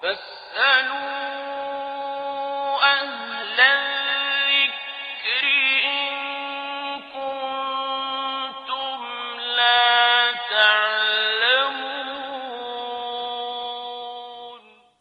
فاسألوا أهل الذكر إن كنتم لا تعلمون.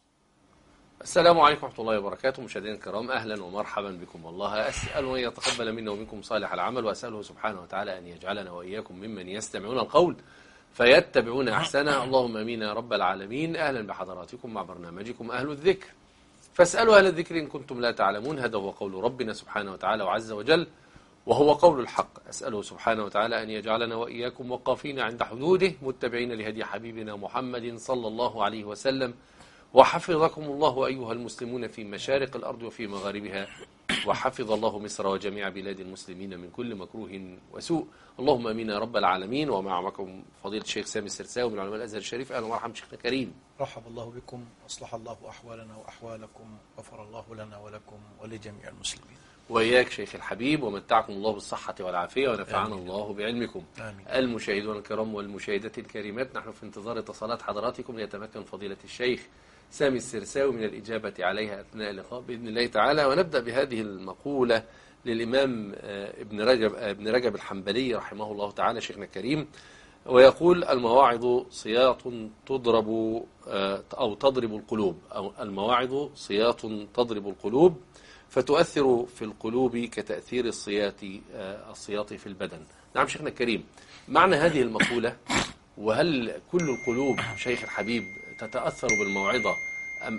السلام عليكم ورحمة الله وبركاته. مشاهدينا الكرام، أهلا ومرحبا بكم. والله أسأل أن يتقبل منا ومنكم صالح العمل، وأسأله سبحانه وتعالى أن يجعلنا وإياكم ممن يستمعون القول فيتبعون أحسنه. اللهم أمين يا رب العالمين. أهلا بحضراتكم مع برنامجكم أهل الذكر. فاسألوا أهل الذكر إن كنتم لا تعلمون. هذا هو قول ربنا سبحانه وتعالى وعز وجل، وهو قول الحق. أسأله سبحانه وتعالى أن يجعلنا وإياكم وقافين عند حدوده، متبعين لهدي حبيبنا محمد صلى الله عليه وسلم. وحفظكم الله أيها المسلمون في مشارق الأرض وفي مغاربها، وحفظ الله مصر وجميع بلاد المسلمين من كل مكروه وسوء. اللهم امين يا رب العالمين. ومعكم فضيلة الشيخ سامي السرساوي من علماء الازهر الشريف. اهلا ومرحبا شيخنا كريم. رحب الله بكم، اصلح الله احوالنا واحوالكم، غفر الله لنا ولكم ولجميع المسلمين. وإياك شيخ الحبيب، ومتعكم الله بالصحة والعافية، ونفعنا آمين. الله بعلمكم. آمين. المشاهدون الكرام والمشاهدات الكريمات، نحن في انتظار اتصالات حضراتكم ليتمكن فضيلة الشيخ سامي السرساوي من الإجابة عليها أثناء اللقاء بإذن الله تعالى. ونبدأ بهذه المقولة للإمام ابن رجب الحنبلي رحمه الله تعالى شيخنا الكريم، ويقول: المواعظ صياط تضرب أو تضرب القلوب، أو المواعظ صياط تضرب القلوب فتؤثر في القلوب كتأثير الصياط في البدن. نعم شيخنا الكريم، معنى هذه المقولة، وهل كل القلوب شيخ الحبيب تتأثر بالموعظة أم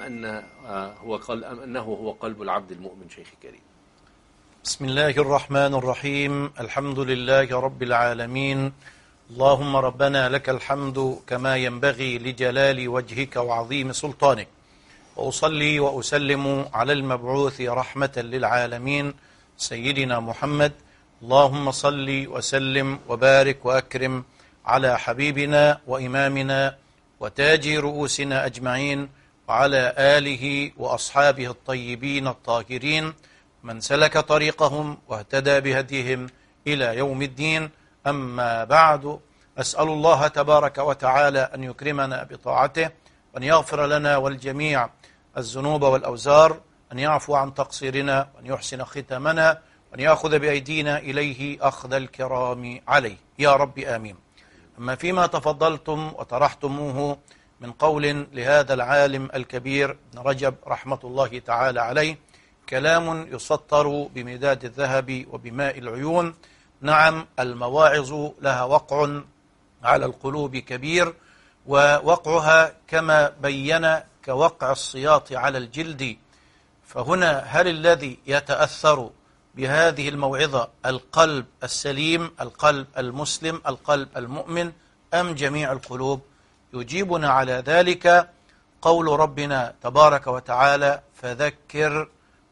أنه هو قلب العبد المؤمن شيخ الكريم؟ بسم الله الرحمن الرحيم. الحمد لله رب العالمين. اللهم ربنا لك الحمد كما ينبغي لجلال وجهك وعظيم سلطانك، وأصلي وأسلم على المبعوث رحمة للعالمين سيدنا محمد. اللهم صل وسلم وبارك وأكرم على حبيبنا وإمامنا وتاج رؤوسنا أجمعين، وعلى آله وأصحابه الطيبين الطاهرين، من سلك طريقهم واهتدى بهديهم إلى يوم الدين. أما بعد، أسأل الله تبارك وتعالى أن يكرمنا بطاعته، وأن يغفر لنا والجميع الذنوب والأوزار، أن يعفو عن تقصيرنا، وأن يحسن ختامنا، وأن يأخذ بأيدينا إليه أخذ الكرام عليه يا رب آمين. أما فيما تفضلتم وطرحتموه من قول لهذا العالم الكبير ابن رجب رحمة الله تعالى عليه، كلام يسطر بمداد الذهب وبماء العيون. نعم، المواعظ لها وقع على القلوب كبير، ووقعها كما بين كوقع السياط على الجلد. فهنا هل الذي يتأثر بهذه الموعظة القلب السليم، القلب المسلم، القلب المؤمن، أم جميع القلوب؟ يجيبنا على ذلك قول ربنا تبارك وتعالى: فذكر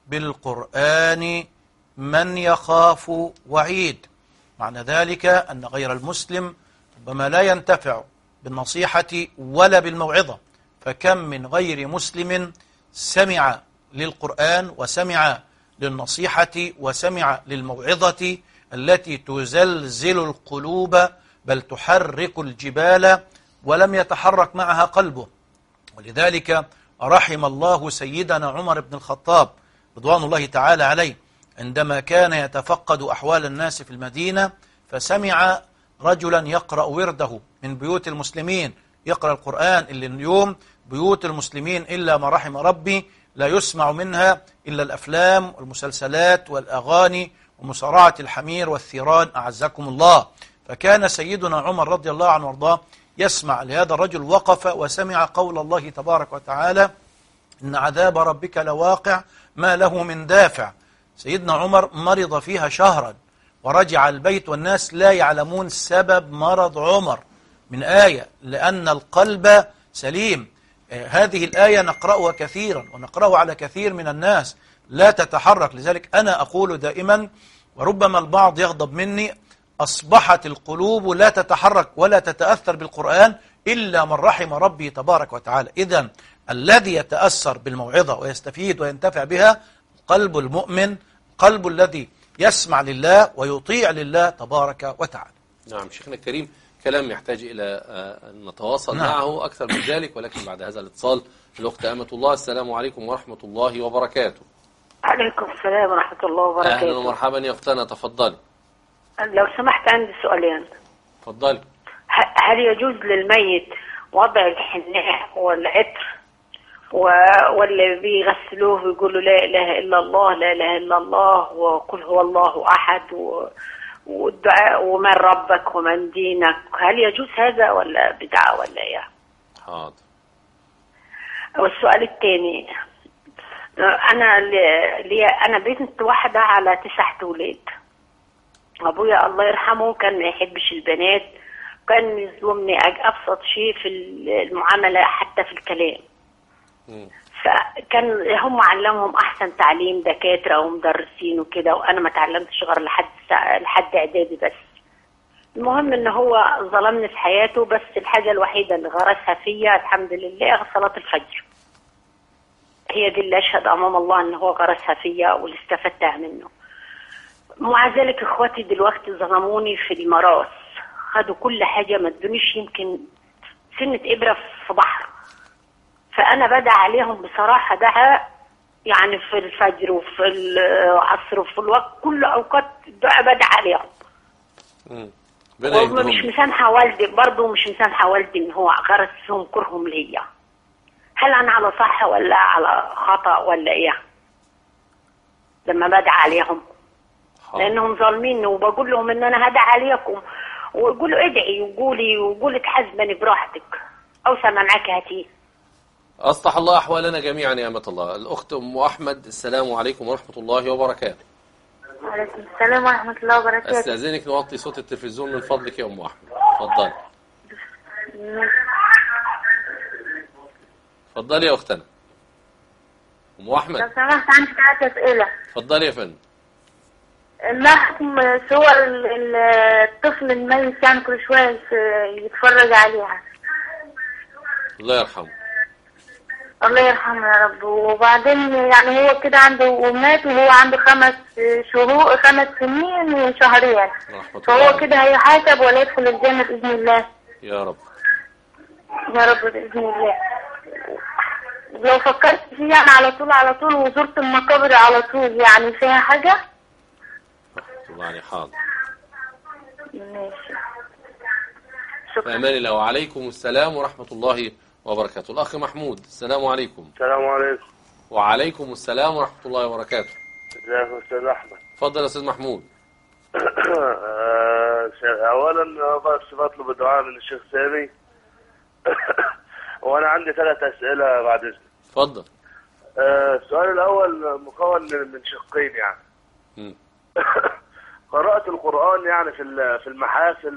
بالقرآن من يخاف وعيد. معنى ذلك أن غير المسلم ربما لا ينتفع بالنصيحة ولا بالموعظة، فكم من غير مسلم سمع للقرآن وسمع للنصيحة وسمع للموعظة التي تزلزل القلوب بل تحرك الجبال، ولم يتحرك معها قلبه. ولذلك رحم الله سيدنا عمر بن الخطاب رضوان الله تعالى عليه، عندما كان يتفقد أحوال الناس في المدينة، فسمع رجلا يقرأ ورده من بيوت المسلمين، يقرأ القرآن اللي اليوم بيوت المسلمين إلا ما رحم ربي لا يسمع منها إلا الأفلام والمسلسلات والأغاني ومصارعة الحمير والثيران أعزكم الله. فكان سيدنا عمر رضي الله عنه وارضاه يسمع لهذا الرجل، وقف وسمع قول الله تبارك وتعالى: إن عذاب ربك لواقع ما له من دافع. سيدنا عمر مرض فيها شهرا ورجع البيت والناس لا يعلمون سبب مرض عمر من آية، لأن القلب سليم. هذه الآية نقرأها كثيرا ونقرأها على كثير من الناس، لا تتحرك. لذلك أنا أقول دائما، وربما البعض يغضب مني: أصبحت القلوب لا تتحرك ولا تتأثر بالقرآن إلا من رحم ربي تبارك وتعالى. إذن الذي يتأثر بالموعظة ويستفيد وينتفع بها قلب المؤمن، قلب الذي يسمع لله ويطيع لله تبارك وتعالى. نعم شيخنا الكريم، كلام يحتاج إلى أن نتواصل نعم. معه أكثر من ذلك، ولكن بعد هذا الاتصال الأخت أمة الله. السلام عليكم ورحمة الله وبركاته. عليكم السلام ورحمة الله وبركاته. أهلا ومرحبا يا أختنا، تفضلي. لو سمحت عندي سؤالين. تفضلي. هل يجوز للميت وضع الحناء والعطر واللي بيغسلوه ويقولوا لا إله إلا الله لا إله إلا الله وقل هو الله أحد والدعاء ومن ربك ومن دينك، هل يجوز هذا ولا بدعة ولا إيه؟ حاضر. والسؤال الثاني، أنا بنت واحدة على 9 أولاد. أبويا الله يرحمه كان ما يحبش البنات، كان يظلمني أبسط شيء في المعاملة حتى في الكلام. فكان هم علمهم أحسن تعليم، دكاترة ومدرسين وكده، وأنا ما تعلمتش غير لحد إعدادي بس. المهم إن هو ظلمني في حياته، بس الحاجة الوحيدة اللي غرسها فيا الحمد لله صلاة الفجر. هي دي اللي أشهد أمام الله إن هو غرسها فيا واللي استفدتها منه. مع ذلك إخواتي دلوقتي ظلموني في الميراث، خدوا كل حاجة، ما ادونيش يمكن سنة إبرة في بحر. فأنا بدعى عليهم بصراحة دعاء، يعني في الفجر وفي العصر وفي الوقت كل أوقات دعاء بدعى عليهم. ومش مسامحة والدي برضه، مش مسامحة والدي إن هو غرس فيهم كرهم ليا. هل أنا على صح ولا على خطأ ولا إيه لما بدعى عليهم؟ لأنهم ظالمين، وبقول لهم إن أنا هدعى عليكم، ويقولوا ادعي وقولي تحزمني براحتك أو سمع معاك هاتيه. أصلح الله أحوالنا جميعا يا أمة الله. الأخت أم أحمد، السلام عليكم ورحمة الله وبركاته. وعليكم السلام ورحمة الله وبركاته. أستأذنك نوطي صوت التلفزيون من فضلك يا أم أحمد. اتفضلي. اتفضلي يا أختنا أم أحمد. لو سمحت عندي 3 أسئلة. اتفضلي يا فندم. ما حكم صور الطفل الميت يعني كل شوية يتفرج عليها؟ الله يرحمه. الله يرحمه يا رب. وبعدين يعني هو كده عنده ومات وهو عنده 5 سنين وشهرين، فهو كده هيحاسب ولا يدخل الجنة بإذن الله؟ يا رب يا رب بإذن الله. لو فكرت فيه يعني على طول وزرت المقابر على طول، يعني فيها حاجة؟ يعني حاضر. ماشي. في أمان الله. وعليكم السلام ورحمة الله وبركاته. الأخ محمود، السلام عليكم. السلام عليكم. وعليكم السلام ورحمة الله وبركاته. ازيك يا أستاذ أحمد؟ اتفضل يا أستاذ محمود. أولا بس بطلب الدعاء من الشيخ سامي. وأنا عندي 3 أسئلة بعد إذنك. اتفضل. السؤال الأول مكون من شقين يعني. قراءة القرآن يعني في المحافل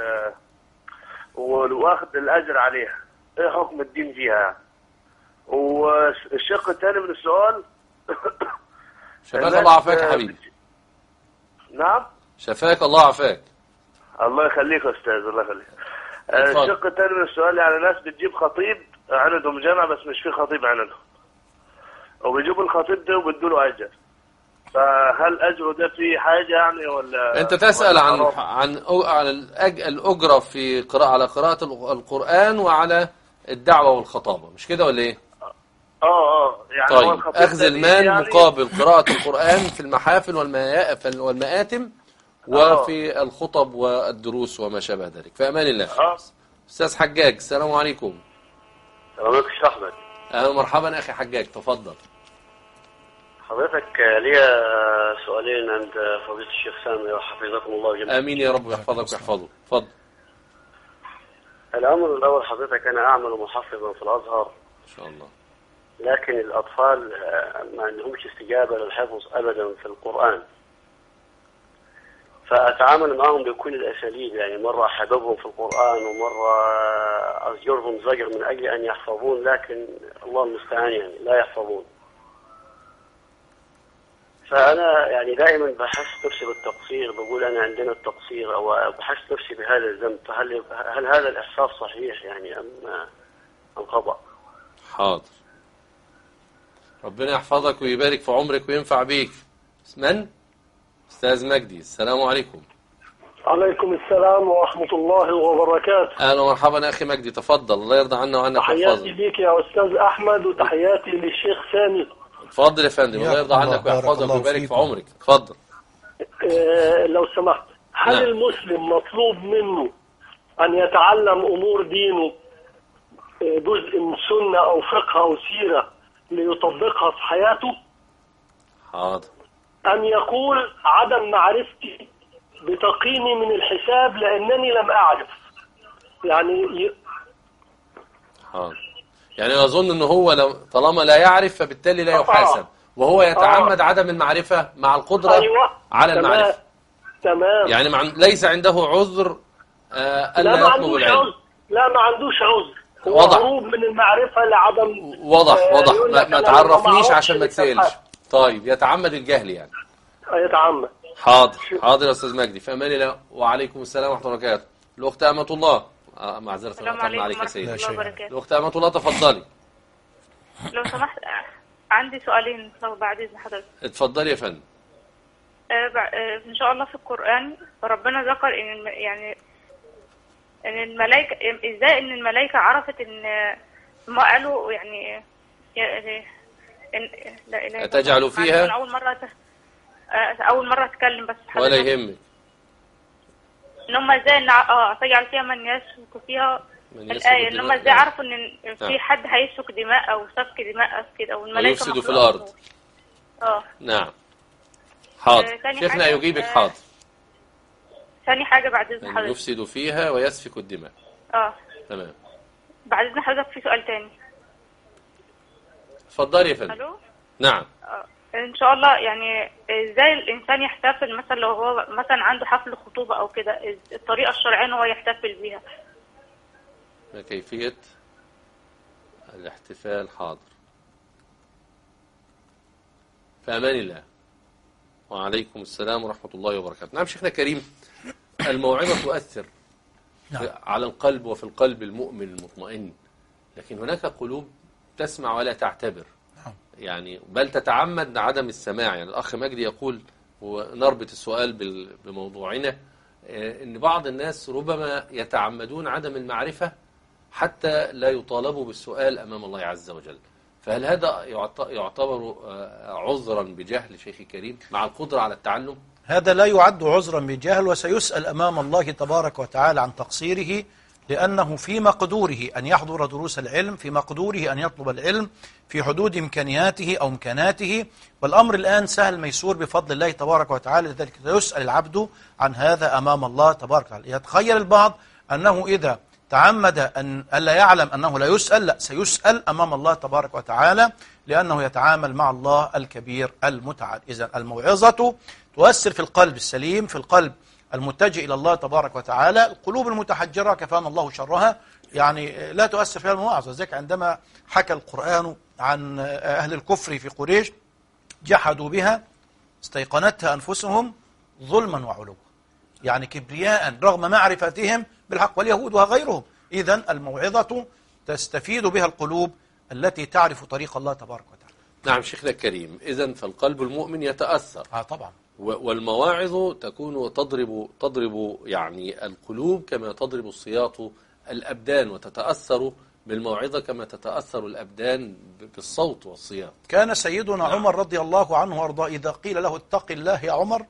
واخد الأجر عليها، إيه حكم الدين فيها يعني؟ والشق الثاني من السؤال. شفاك الله عافاك يا حبيبي. نعم. شفاك الله عافاك. الله يخليك يا أستاذ، الله يخليك. الشق الثاني من السؤال يعني ناس بتجيب خطيب عندهم جامع بس مش في خطيب عندهم، وبيجيبوا الخطيب ده وبيدوا له أجر، فهل أجره ده فيه حاجة يعني ولا؟ أنت تسأل عن الأجرة في على قراءة القرآن وعلى الدعوة والخطابة، مش كده ولا إيه؟ يعني طيب، أخذ المال يعني مقابل قراءة القرآن في المحافل والمآتم وفي الخطب والدروس وما شابه ذلك. في أمان الله. أستاذ حجاج، السلام عليكم. السلام عليكم يا أحمد. أهلا ومرحبا أخي حجاج، تفضل. حضرتك ليا سؤالين عند فضيلة الشيخ سامي وحفظكم الله جميعا. آمين يا رب يحفظك ويحفظه. تفضل. الأمر الأول حضرتك، أنا أعمل محفظا في الأزهر إن شاء الله، لكن الأطفال ما عندهمش استجابة للحفظ أبدا في القرآن، فأتعامل معهم بكل الأساليب، يعني مرة أحببهم في القرآن ومرة أزجرهم زجر من أجل أن يحفظون، لكن الله المستعان يعني لا يحفظون. فأنا يعني دائما بحس نفسي بالتقصير، بقول أنا عندنا التقصير أو بحس نفسي بهذا الذنب، هل هذا الإحساس صحيح يعني أم خطأ؟ حاضر. ربنا يحفظك ويبارك في عمرك وينفع بيك. من؟ أستاذ مجدي، السلام عليكم. عليكم السلام ورحمة الله وبركاته. أهلا ومرحبا أخي مجدي، تفضل. الله يرضى عنا وعنك تحياتي ويحفظك. ليك يا أستاذ أحمد وتحياتي للشيخ سامي. تفضل يا فندم، الله يرضى عنك ويحفظك ويبارك في عمرك. تفضل. لو سمحت، هل المسلم مطلوب منه أن يتعلم أمور دينه جزء من سنة أو فقه أو سيرة ليطبقها في حياته؟ حاضر. أم يقول عدم معرفتي بتقيني من الحساب لأنني لم أعرف؟ يعني حاضر. يعني أظن أنه هو طالما لا يعرف فبالتالي لا يحاسب، وهو يتعمد عدم المعرفة مع القدرة على المعرفة. تمام. يعني ليس عنده عذر ألا يطلب العلم. لا، ما عندوش عذر. وضح. هروب من المعرفة لعدم. وضح. ما تعرفنيش عشان ما تسألش. طيب، يتعمد الجهل يعني. يتعمد. حاضر يا أستاذ مجدي، في أمان الله. وعليكم السلام ورحمة الله وبركاته. الأخت أمة الله. معذرة السلام عليك يا سيدي. عليكم. الأخت أمة الله، تفضلي. لو سمحت عندي سؤالين لو بعد إذن حضرتك. اتفضلي يا فندم. إن شاء الله في القرآن ربنا ذكر إن الملائكة، إزاي إن الملائكة عرفت إن ما قالوا يعني إن تجعل فيها أول مرة أتكلم بس حضرتك. ولا يهمك. إن هم إزاي تجعل فيها من يسفك فيها الآية، إن هم إزاي عرفوا إن في حد هيسفك دماء أو سفك دماء كده، أو الملائكة يفسدوا في الأرض. نعم. حاضر. شيخنا يجيبك. حاضر. ثاني حاجة بعد إذن حضرتك. يفسد فيها ويسفك الدماء. تمام. بعد إذن حضرتك في سؤال تاني. اتفضلي يا فندم. ألو. نعم. إن شاء الله يعني إزاي الإنسان يحتفل مثلا لو هو مثلا عنده حفل خطوبة أو كده، الطريقة الشرعية إن هو يحتفل بيها. كيفية الاحتفال. حاضر. في أمان الله. وعليكم السلام ورحمة الله وبركاته. نعم شيخنا الكريم، الموعظة تؤثر على القلب، وفي القلب المؤمن المطمئن، لكن هناك قلوب تسمع ولا تعتبر، يعني بل تتعمد عدم السماع. يعني الأخ مجدي يقول، ونربط السؤال بموضوعنا، إن بعض الناس ربما يتعمدون عدم المعرفة حتى لا يطالبوا بالسؤال أمام الله عز وجل. فهل هذا يعتبر عذرا بجهل شيخ الكريم مع القدرة على التعلم؟ هذا لا يعد عذرا بجهل، وسيسأل أمام الله تبارك وتعالى عن تقصيره، لأنه في مقدوره أن يحضر دروس العلم، في مقدوره أن يطلب العلم في حدود إمكانياته أو إمكاناته، والأمر الآن سهل ميسور بفضل الله تبارك وتعالى. لذلك يسأل العبد عن هذا أمام الله تبارك وتعالى. يتخيل البعض أنه إذا تعمد أن ألا يعلم أنه لا يسأل، لا، سيسأل أمام الله تبارك وتعالى، لأنه يتعامل مع الله الكبير المتعال. إذن الموعظة تؤثر في القلب السليم، في القلب المتجه إلى الله تبارك وتعالى. القلوب المتحجرة كفانا الله شرها يعني لا تؤثر فيها المواعظة. ذلك عندما حكى القرآن عن أهل الكفر في قريش، جحدوا بها استيقنتها أنفسهم ظلما وعلوا، يعني كبرياء رغم معرفتهم بالحق، واليهود وغيرهم. إذن الموعظة تستفيد بها القلوب التي تعرف طريق الله تبارك وتعالى. نعم شيخنا الكريم، إذن فالقلب المؤمن يتأثر. طبعا. والمواعظ تكون تضرب يعني القلوب كما تضرب السياط الأبدان، وتتأثر بالموعظة كما تتأثر الأبدان بالصوت والصياط. كان سيدنا عمر رضي الله عنه وارضاه إذا قيل له اتق الله يا عمر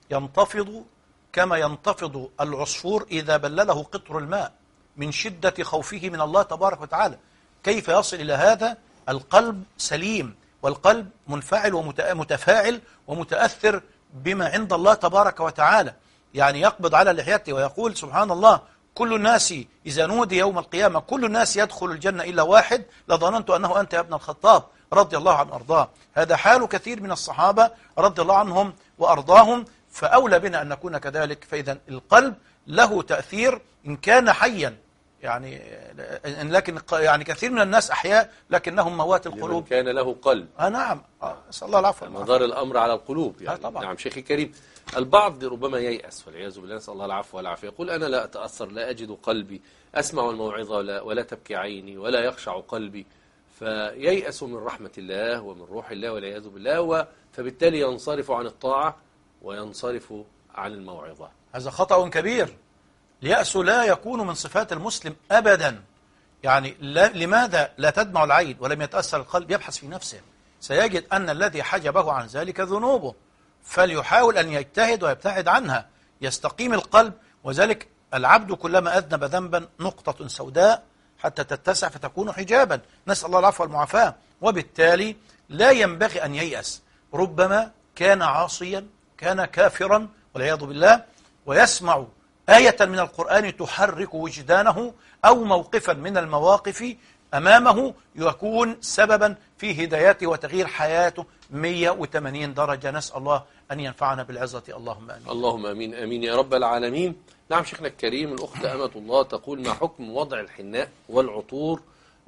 ينتفض كما ينتفض العصفور إذا بلله قطر الماء من شدة خوفه من الله تبارك وتعالى. كيف يصل إلى هذا؟ القلب سليم، والقلب منفعل ومتفاعل ومتأثر بما عند الله تبارك وتعالى. يعني يقبض على لحيته ويقول سبحان الله، كل الناس إذا نودي يوم القيامة كل الناس يدخل الجنة إلا واحد لظننت أنه أنت يا ابن الخطاب رضي الله عنه وأرضاه. هذا حال كثير من الصحابة رضي الله عنهم وأرضاهم، فأولى بنا أن نكون كذلك. فإذا القلب له تأثير إن كان حيا، يعني لكن يعني كثير من الناس أحياء لكنهم موات القلوب. كان له قلب. نعم. أسأل الله العفو. مدار الأمر على القلوب يعني. طبعا. نعم شيخي الكريم، البعض ربما ييأس والعياذ بالله، نسأل الله العفو والعافية، يقول أنا لا أتأثر، لا أجد قلبي أسمع الموعظة ولا تبكي عيني ولا يخشع قلبي، فييأس من رحمة الله ومن روح الله والعياذ بالله، فبالتالي ينصرف عن الطاعة وينصرف عن الموعظة. هذا خطأ كبير. اليأس لا يكون من صفات المسلم أبدا. يعني لماذا لا تدمع العين ولم يتأثر القلب؟ يبحث في نفسه، سيجد أن الذي حجبه عن ذلك ذنوبه، فليحاول أن يجتهد ويبتعد عنها، يستقيم القلب. وذلك العبد كلما أذنب ذنبا نقطة سوداء حتى تتسع فتكون حجابا، نسأل الله العفو والمعافاة. وبالتالي لا ينبغي أن ييأس. ربما كان عاصيا، كان كافرا والعياذ بالله، ويسمع آية من القرآن تحرك وجدانه أو موقفا من المواقف أمامه يكون سببا في هدايته وتغيير حياته 180 درجة. نسأل الله أن ينفعنا بالعزة. اللهم آمين. اللهم آمين. آمين يا رب العالمين. نعم شيخنا الكريم، الأخت أمة الله تقول: ما حكم وضع الحناء والعطور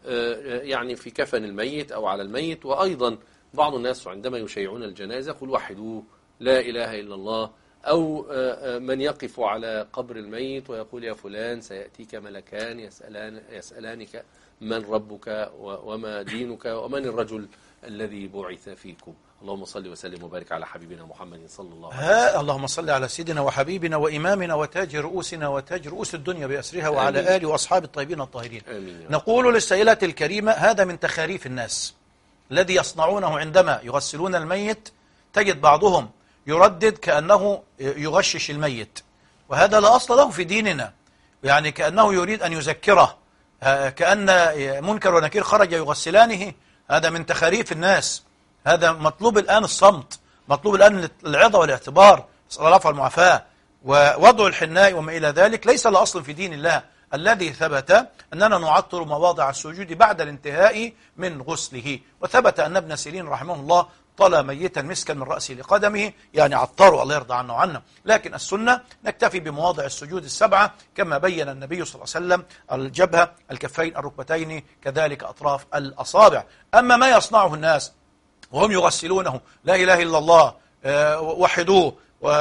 يعني في كفن الميت أو على الميت؟ وأيضا بعض الناس عندما يشيعون الجنازة يقول: وحدوه، لا إله إلا الله. أو من يقف على قبر الميت ويقول: يا فلان سيأتيك ملكان يسألانك من ربك وما دينك ومن الرجل الذي بعث فيكم. اللهم صل وسلم وبارك على حبيبنا محمد صلى الله عليه وسلم. اللهم صل على سيدنا وحبيبنا وإمامنا وتاج رؤوسنا وتاج رؤوس الدنيا بأسرها وعلى آله وأصحاب الطيبين الطاهرين. نقول للسائلة الكريمة: هذا من تخاريف الناس الذي يصنعونه عندما يغسلون الميت. تجد بعضهم يردد كأنه يغشش الميت، وهذا لا أصل له في ديننا، يعني كأنه يريد أن يذكره، كأن منكر ونكير خرج يغسلانه. هذا من تخاريف الناس. هذا مطلوب الآن الصمت، مطلوب الآن العظة والاعتبار، نسأل الله العفو والمعافاة. ووضع الحناء وما إلى ذلك ليس له أصل في دين الله. الذي ثبت أننا نعطر مواضع السجود بعد الانتهاء من غسله، وثبت أن ابن سيرين رحمه الله طلى ميتا مسكا من رأسه لقدمه، يعني عطره، الله يرضى عنه وعنا. لكن السنة نكتفي بمواضع السجود السبعة كما بين النبي صلى الله عليه وسلم: الجبهة، الكفين، الركبتين، كذلك أطراف الأصابع. أما ما يصنعه الناس وهم يغسلونه: لا إله إلا الله، وحدوه،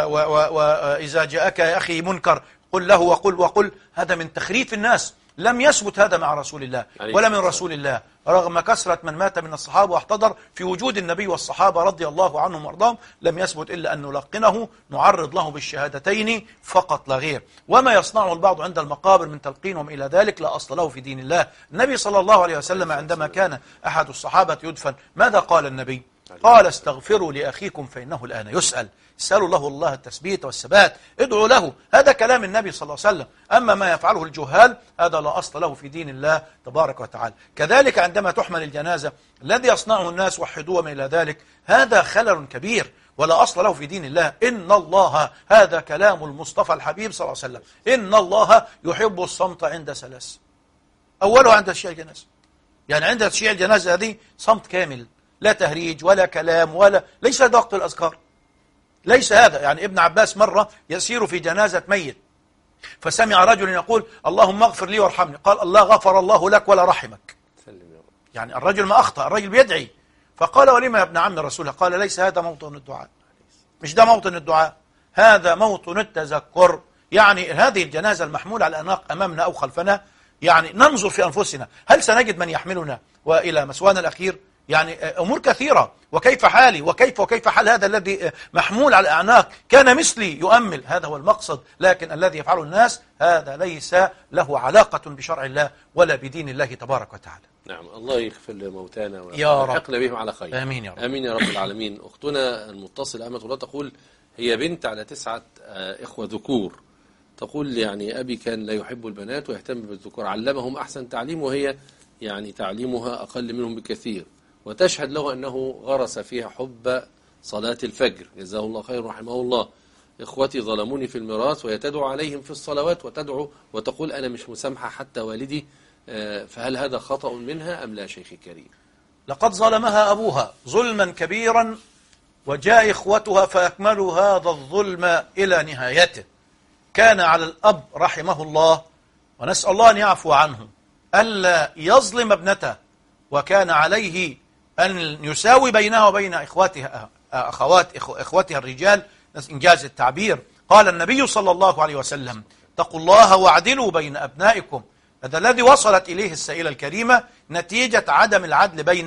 وإذا جاءك يا أخي منكر قل له وقل، هذا من تخريف الناس. لم يثبت هذا مع رسول الله ولا من رسول الله، رغم كثرة من مات من الصحابة واحتضر في وجود النبي والصحابة رضي الله عنهم وارضاهم، لم يثبت إلا أن نلقنه، نعرض له بالشهادتين فقط لا غير. وما يصنعه البعض عند المقابر من تلقينهم إلى ذلك لا أصل له في دين الله. النبي صلى الله عليه وسلم عندما كان أحد الصحابة يدفن ماذا قال النبي؟ قال: استغفروا لأخيكم فإنه الآن يسأل. اسألوا له الله التثبيت والثبات، ادعوا له. هذا كلام النبي صلى الله عليه وسلم. أما ما يفعله الجهال هذا لا أصل له في دين الله تبارك وتعالى. كذلك عندما تحمل الجنازة الذي يصنعه الناس: وحدوه وما إلى ذلك، هذا خلل كبير ولا أصل له في دين الله. إن الله، هذا كلام المصطفى الحبيب صلى الله عليه وسلم، إن الله يحب الصمت عند ثلاث. أوله عند تشييع الجنازة، يعني عند تشييع الجنازة هذه صمت كامل، لا تهريج ولا كلام ولا، ليس هذا وقت الأذكار، ليس هذا. يعني ابن عباس مرة يسير في جنازة ميت فسمع رجل يقول: اللهم اغفر لي وارحمني. قال: الله غفر الله لك ولا رحمك. يعني الرجل ما أخطأ، الرجل بيدعي. فقال: ولما يا ابن عم رسوله؟ قال: ليس هذا موطن الدعاء، مش ده موطن الدعاء، هذا موطن التذكر. يعني هذه الجنازة المحمولة على الأعناق أمامنا أو خلفنا، يعني ننظر في أنفسنا، هل سنجد من يحملنا وإلى مسوانا الأخير؟ يعني أمور كثيرة. وكيف حالي وكيف حال هذا الذي محمول على الأعناق؟ كان مثلي يؤمل، هذا هو المقصد. لكن الذي يفعله الناس هذا ليس له علاقة بشرع الله ولا بدين الله تبارك وتعالى. نعم، الله يغفر لموتانا ويلحقنا بهم على خير. آمين يا رب. آمين يا رب العالمين. أختنا المتصلة أمة الله تقول: هي بنت على 9 إخوة ذكور. تقول: يعني أبي كان لا يحب البنات ويهتم بالذكور، علمهم أحسن تعليم، وهي يعني تعليمها أقل منهم بكثير، وتشهد له أنه غرس فيها حب صلاة الفجر، جزاه الله خير رحمه الله. إخوتي ظلموني في الميراث، وهي تدعو عليهم في الصلوات وتدعو وتقول: أنا مش مسامحة حتى والدي، فهل هذا خطأ منها أم لا شيخي الكريم؟ لقد ظلمها أبوها ظلما كبيرا، وجاء إخوتها فأكملوا هذا الظلم إلى نهايته. كان على الأب رحمه الله، ونسأل الله أن يعفو عنه، ألا يظلم ابنته، وكان عليه أن يساوي بينها وبين إخواتها الرجال، إنجاز التعبير. قال النبي صلى الله عليه وسلم: اتقوا الله واعدلوا بين أبنائكم. هذا الذي وصلت إليه السائلة الكريمة نتيجة عدم العدل بين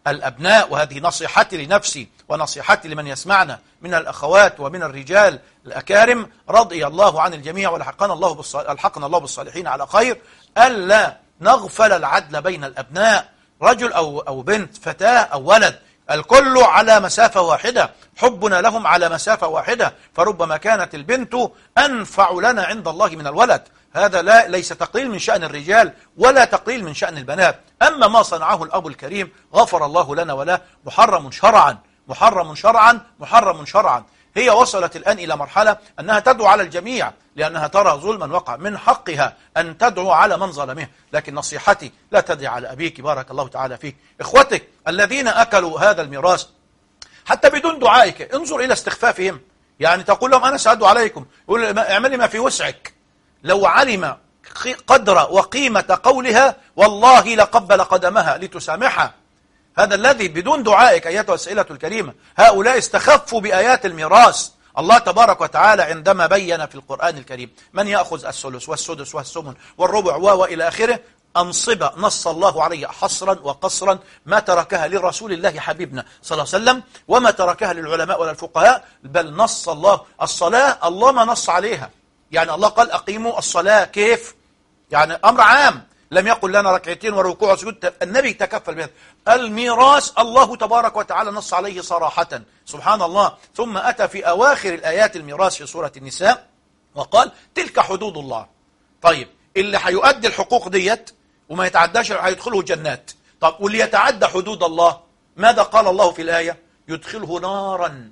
الأبناء، وهذه نصيحتي لنفسي ونصيحتي لمن يسمعنا من الأخوات ومن الرجال الأكارم، رضي الله عن الجميع والحقنا الله بالصالحين على خير، ألا نغفل العدل بين الأبناء، رجل أو بنت، فتاة أو ولد، الكل على مسافة واحدة، حبنا لهم على مسافة واحدة، فربما كانت البنت أنفع لنا عند الله من الولد. هذا ليس تقليل من شأن الرجال ولا تقليل من شأن البنات. أما ما صنعه الأب الكريم غفر الله لنا وله، محرم شرعا محرم شرعا محرم شرعا. هي وصلت الآن إلى مرحلة أنها تدعو على الجميع لأنها ترى ظلما وقع، من حقها أن تدعو على من ظلمه، لكن نصيحتي لا تدعي على أبيك بارك الله تعالى فيك. إخوتك الذين أكلوا هذا الميراث حتى بدون دعائك، انظر إلى استخفافهم، يعني تقول لهم أنا سأدعو عليكم، يقول اعملي ما في وسعك. لو علم قدر وقيمة قولها والله لقبل قدمها لتسامحها. هذا الذي بدون دعائك أيتها السائلة الكريمة، هؤلاء استخفوا بآيات الميراث. الله تبارك وتعالى عندما بين في القرآن الكريم من يأخذ الثلث والسدس والثمن والربع وإلى آخره، أنصبة نص الله عليه حصرا وقصرا، ما تركها لرسول الله حبيبنا صلى الله عليه وسلم وما تركها للعلماء ولا الفقهاء، بل نص الله الصلاة، الله ما نص عليها. يعني الله قال أقيموا الصلاة، كيف؟ يعني أمر عام، لم يقل لنا ركعتين وركوع وسجود، النبي تكفل بهذا. الميراث الله تبارك وتعالى نص عليه صراحة، سبحان الله. ثم أتى في أواخر الآيات الميراث في سورة النساء وقال تلك حدود الله. طيب اللي هيؤدي الحقوق ديت وما يتعداش هيدخله جنات. طب واللي يتعدى حدود الله ماذا قال الله في الآية؟ يدخله نارا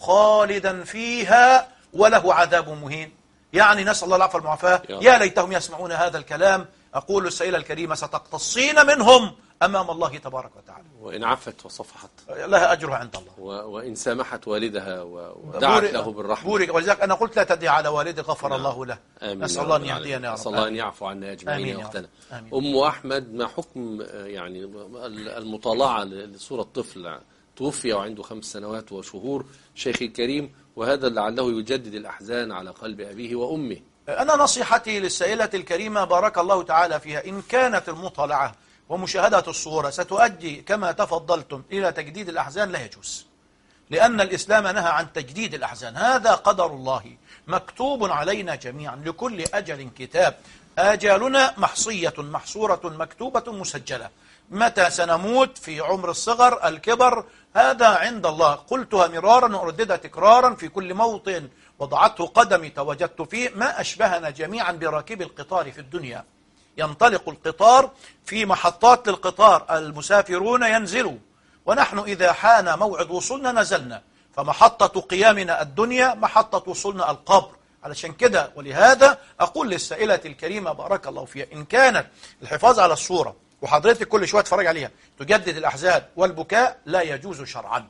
خالدا فيها وله عذاب مهين. يعني نسأل الله العفو والمعافاة. يا ليتهم يسمعون هذا الكلام. أقول السائلة الكريمة ستقتصين منهم أمام الله تبارك وتعالى. وإن عفت وصفحت لها أجرها عند الله، وإن سامحت والدها ودعت له بالرحمة. ولذلك أنا قلت لا تدعي على والدك غفر الله له. نسأل الله أن يهدينا يا رب. نسأل الله أن يعفو عنا أجمعين يا أختنا. أم أحمد، ما حكم يعني المطالعة لصورة طفل توفي وعنده 5 سنوات وشهور شيخي الكريم، وهذا لعله يجدد الأحزان على قلب أبيه وأمه؟ أنا نصيحتي للسائلة الكريمة بارك الله تعالى فيها، إن كانت المطالعة ومشاهدة الصورة ستؤدي كما تفضلتم إلى تجديد الأحزان لا يجوز، لأن الإسلام نهى عن تجديد الأحزان. هذا قدر الله مكتوب علينا جميعا، لكل أجل كتاب، آجالنا محصية محصورة مكتوبة مسجلة، متى سنموت، في عمر الصغر، الكبر، هذا عند الله. قلتها مرارا وأرددها تكرارا، في كل موطن وضعته قدمي تواجدت فيه. ما أشبهنا جميعا براكب القطار في الدنيا، ينطلق القطار في محطات للقطار، المسافرون ينزلوا، ونحن إذا حان موعد وصولنا نزلنا، فمحطة قيامنا الدنيا، محطة وصولنا القبر. علشان كده ولهذا أقول للسائلة الكريمة بارك الله فيها، إن كانت الحفاظ على الصورة وحضرتك كل شوية تفرج عليها تجدد الأحزان والبكاء لا يجوز شرعا،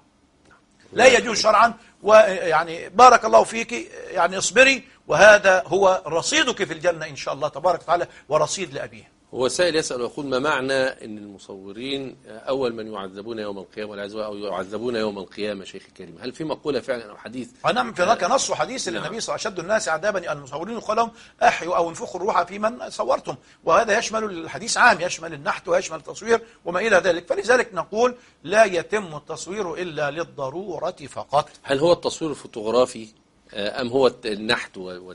لا يجوز شرعا. ويعني بارك الله فيك، يعني اصبري، وهذا هو رصيدك في الجنة إن شاء الله تبارك وتعالى، ورصيد لأبيه. هو سائل يسأل ويقول ما معنى أن المصورين أول من يعذبون يوم القيامة أو يعذبون يوم القيامة شيخ الكريم؟ هل في مقولة فعلا أو حديث؟ نعم، في هناك نص حديث للنبي صلى الله عليه وسلم: أشد الناس عذابا المصورين، يقول لهم أحيوا أو انفخوا الروح في من صورتم. وهذا يشمل الحديث عام، يشمل النحت ويشمل التصوير وما إلى ذلك. فلذلك نقول لا يتم التصوير إلا للضرورة فقط. هل هو التصوير الفوتوغرافي أم هو النحت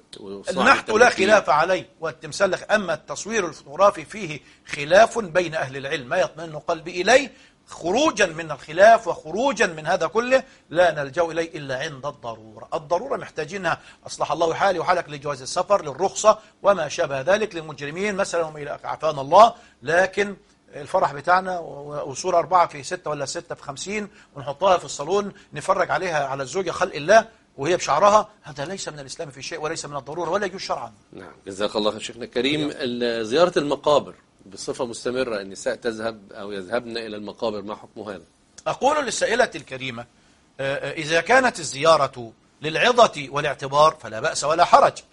النحت لا خلاف عليه، والتمثال. أما التصوير الفوتوغرافي فيه خلاف بين أهل العلم، ما يطمئن قلبي إليه خروجا من الخلاف وخروجا من هذا كله لا نلجأ إليه إلا عند الضرورة. الضرورة محتاجينها، أصلح الله حالي وحالك، لجواز السفر، للرخصة وما شابه ذلك، للمجرمين مثلا وما إلى عافانا الله. لكن الفرح بتاعنا وصورة 4 في 6 ولا 6 في 50 ونحطها في الصالون نفرج عليها على الزوجة خلق الله وهي بشعرها، هذا ليس من الإسلام في شيء وليس من الضرورة ولا يجوز شرعا. نعم، جزاك الله خير شيخنا الكريم. زيارة المقابر بصفة مستمرة، النساء تذهب أو يذهبن إلى المقابر، ما حكم هذا؟ أقول للسائلة الكريمة إذا كانت الزيارة للعظة والاعتبار فلا بأس ولا حرج،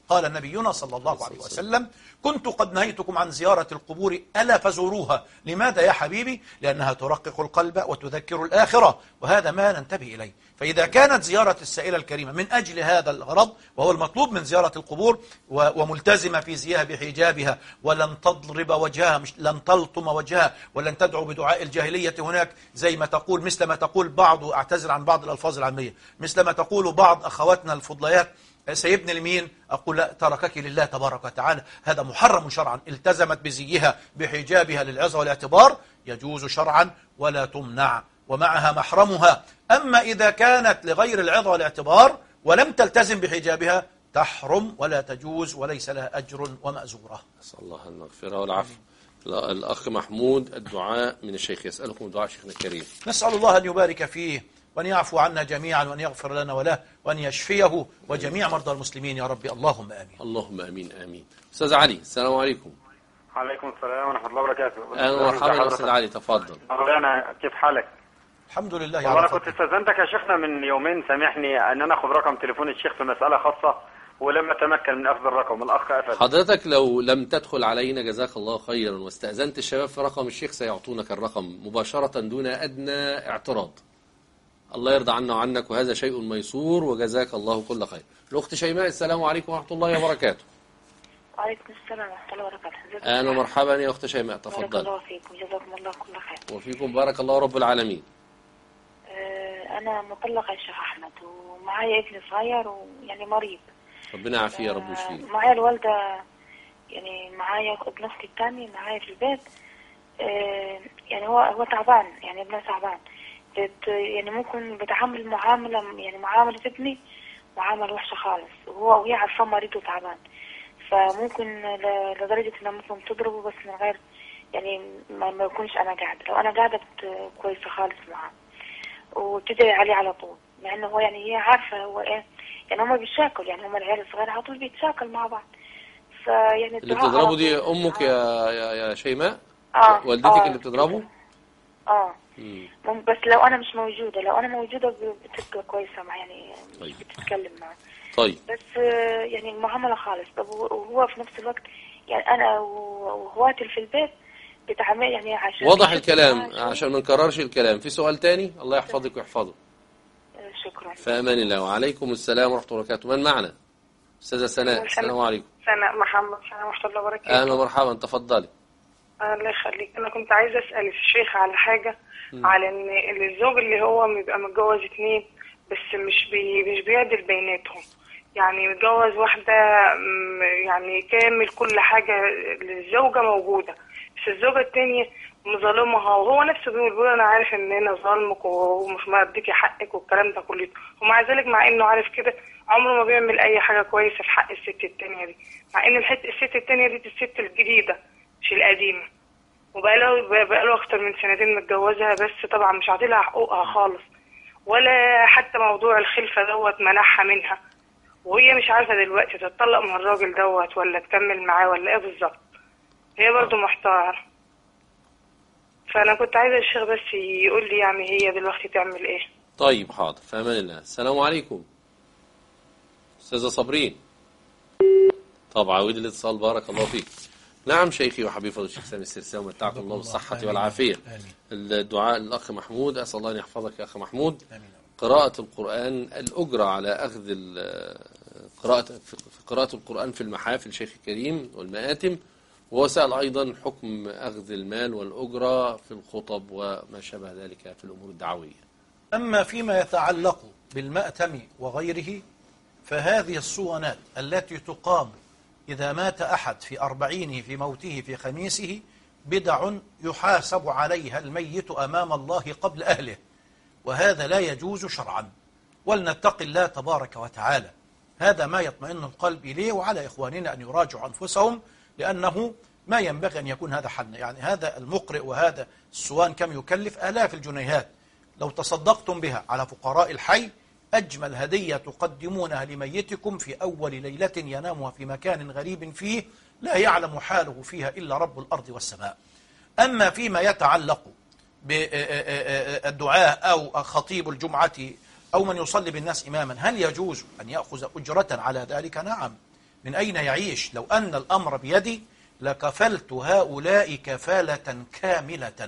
قال نبينا صلى الله عليه وسلم: كنت قد نهيتكم عن زيارة القبور ألا فزوروها. لماذا يا حبيبي؟ لأنها ترقق القلب وتذكر الآخرة، وهذا ما ننتبه إليه. فإذا كانت زيارة السائلة الكريمة من أجل هذا الغرض، وهو المطلوب من زيارة القبور، وملتزمة في زيها بحجابها، ولن تضرب وجهها، مش لن تلطم وجهها، ولن تدعو بدعاء الجاهلية هناك زي ما تقول، مثل ما تقول بعض، أعتذر عن بعض الألفاظ العامية، مثل ما تقول بعض أخواتنا الفضليات: سيبني لمين؟ أقول: لا، تركك لله تبارك وتعالى. هذا محرم شرعا. التزمت بزيها بحجابها للعظة والاعتبار، يجوز شرعا ولا تمنع، ومعها محرمها. أما إذا كانت لغير العظة والاعتبار ولم تلتزم بحجابها، تحرم ولا تجوز وليس لها أجر ومأزورة. نسأل الله المغفرة والعفو. الأخ محمود، الدعاء من الشيخ، يسألكم دعاء شيخنا الكريم. نسأل الله أن يبارك فيه، وأن يعفو عنا جميعا، وأن يغفر لنا وله، وأن يشفيه وجميع مرضى المسلمين يا ربي. اللهم آمين. اللهم آمين آمين. أستاذ علي، السلام عليكم. عليكم السلام ورحمة الله وبركاته. أهلا ومرحبا أستاذ علي، تفضل. أنا كيف حالك؟ الحمد لله يا رب. رب. أنا كنت استاذنتك يا شيخنا من يومين، سامحني أن أنا أخذ رقم تليفون الشيخ في مسألة خاصة، ولم أتمكن من أخذ الرقم، الأخ قفل. حضرتك لو لم تدخل علينا جزاك الله خيرا واستأذنت الشباب في رقم الشيخ، سيعطونك الرقم مباشرة دون أدنى اعتراض. الله يرضى عنا وعنك، وهذا شيء ميسور، وجزاك الله كل خير. الأخت شيماء، السلام عليكم ورحمة الله وبركاته. وعليكم السلام ورحمة الله وبركاته. أهلا ومرحبا يا أخت شيماء، تفضل. بارك الله فيكم، جزاكم الله كل خير. وفيكم بارك الله رب العالمين. أنا مطلقة يا شيخ أحمد، ومعايا ابن صغير ويعني مريض. ربنا يعافيه يا رب ويشفيه. معايا الوالدة، يعني معايا ابن أختي الثاني معايا في البيت. يعني هو تعبان، يعني ابنه تعبان، يعني ممكن بتعامل معاملة، يعني معاملة ابني معاملة وحشة خالص، وهي عارفة مريض وتعبان، فممكن لدرجة انها ممكن تضربه، بس من غير يعني ما يكونش انا قاعدة. لو انا قاعدة كويسة خالص معاه، وتدعي عليه على طول، مع انه هو يعني هي عارفة هو ايه، يعني هما بيتشاكلوا، يعني هما العيال الصغيرة على طول بيتشاكل مع بعض. فيعني اللي بتضربه دي امك يا شيماء؟ والدتك اللي بتضربه؟ بس لو انا مش موجودة، لو انا موجودة بتبقى كويسة مع، يعني مش بتتكلم معه. طيب. بس يعني المعاملة خالص. طب وهو في نفس الوقت يعني انا واخواتي في البيت بتعامل يعني عشان واضح الكلام، عشان ما نكررش الكلام. في سؤال تاني؟ الله يحفظك ويحفظه. شكرا. في امان الله. وعليكم السلام ورحمة الله وبركاته. من معنا؟ استاذة سناء، السلام عليكم. سناء محمد، السلام ورحمة الله وبركاته. اهلا ومرحبا، تفضلي. الله يخليك. انا كنت عايزة اسأل الشيخ على حاجة، على ان الزوج اللي هو بيبقى متجوز 2 بس مش بيعدل بيناتهم، يعني متجوز واحدة يعني كامل كل حاجة للزوجة موجودة، بس الزوجة التانية مظلمها، وهو نفسه بيقول انا عارف ان انا ظالمك ومش مديكي حقك والكلام ده كله، ومع ذلك مع انه عارف كده عمره ما بيعمل اي حاجة كويسة في حق الست التانية دي، مع ان الست التانية دي الست الجديدة مش القديمة، وبقاله اكتر من 2 متجوزها، بس طبعا مش عاطيلها حقوقها خالص، ولا حتى موضوع الخلفة منحها منها، وهي مش عارفة دلوقتي تتطلق من الراجل ولا تكمل معاه ولا ايه بالظبط. هي برضو محتارة، فانا كنت عايزة الشيخ بس يقول لي يعني هي دلوقتي تعمل ايه. طيب حاضر، في امان الله. السلام عليكم استاذة صابرين. طبعا عود الاتصال، بارك الله فيك. نعم شيخي وحبيبي فضل الشيخ سامي السرساوي، متعكم الله بالصحة والعافية. الدعاء للأخ محمود، أسأل الله أن يحفظك يا أخ محمود. قراءة القرآن، الأجرة على أخذ قراءة القرآن في المحافل شيخ الكريم والمآتم، وسأل أيضا حكم أخذ المال والأجرة في الخطب وما شابه ذلك في الأمور الدعوية. أما فيما يتعلق بالمأتم وغيره، فهذه الصوانات التي تقام إذا مات أحد في 40 في موته في خميسه بدع يحاسب عليها الميت أمام الله قبل أهله، وهذا لا يجوز شرعا، ولنتق الله تبارك وتعالى. هذا ما يطمئن القلب إليه، وعلى إخواننا أن يراجعوا أنفسهم، لأنه ما ينبغي أن يكون هذا حلنا. يعني هذا المقرئ وهذا السوان كم يكلف؟ آلاف الجنيهات. لو تصدقتم بها على فقراء الحي، أجمل هدية تقدمونها لميتكم في أول ليلة ينامها في مكان غريب فيه لا يعلم حاله فيها إلا رب الأرض والسماء. أما فيما يتعلق بالدعاء أو خطيب الجمعة أو من يصلي بالناس إماما، هل يجوز أن يأخذ أجرة على ذلك؟ نعم، من أين يعيش؟ لو أن الأمر بيدي لكفلت هؤلاء كفالة كاملة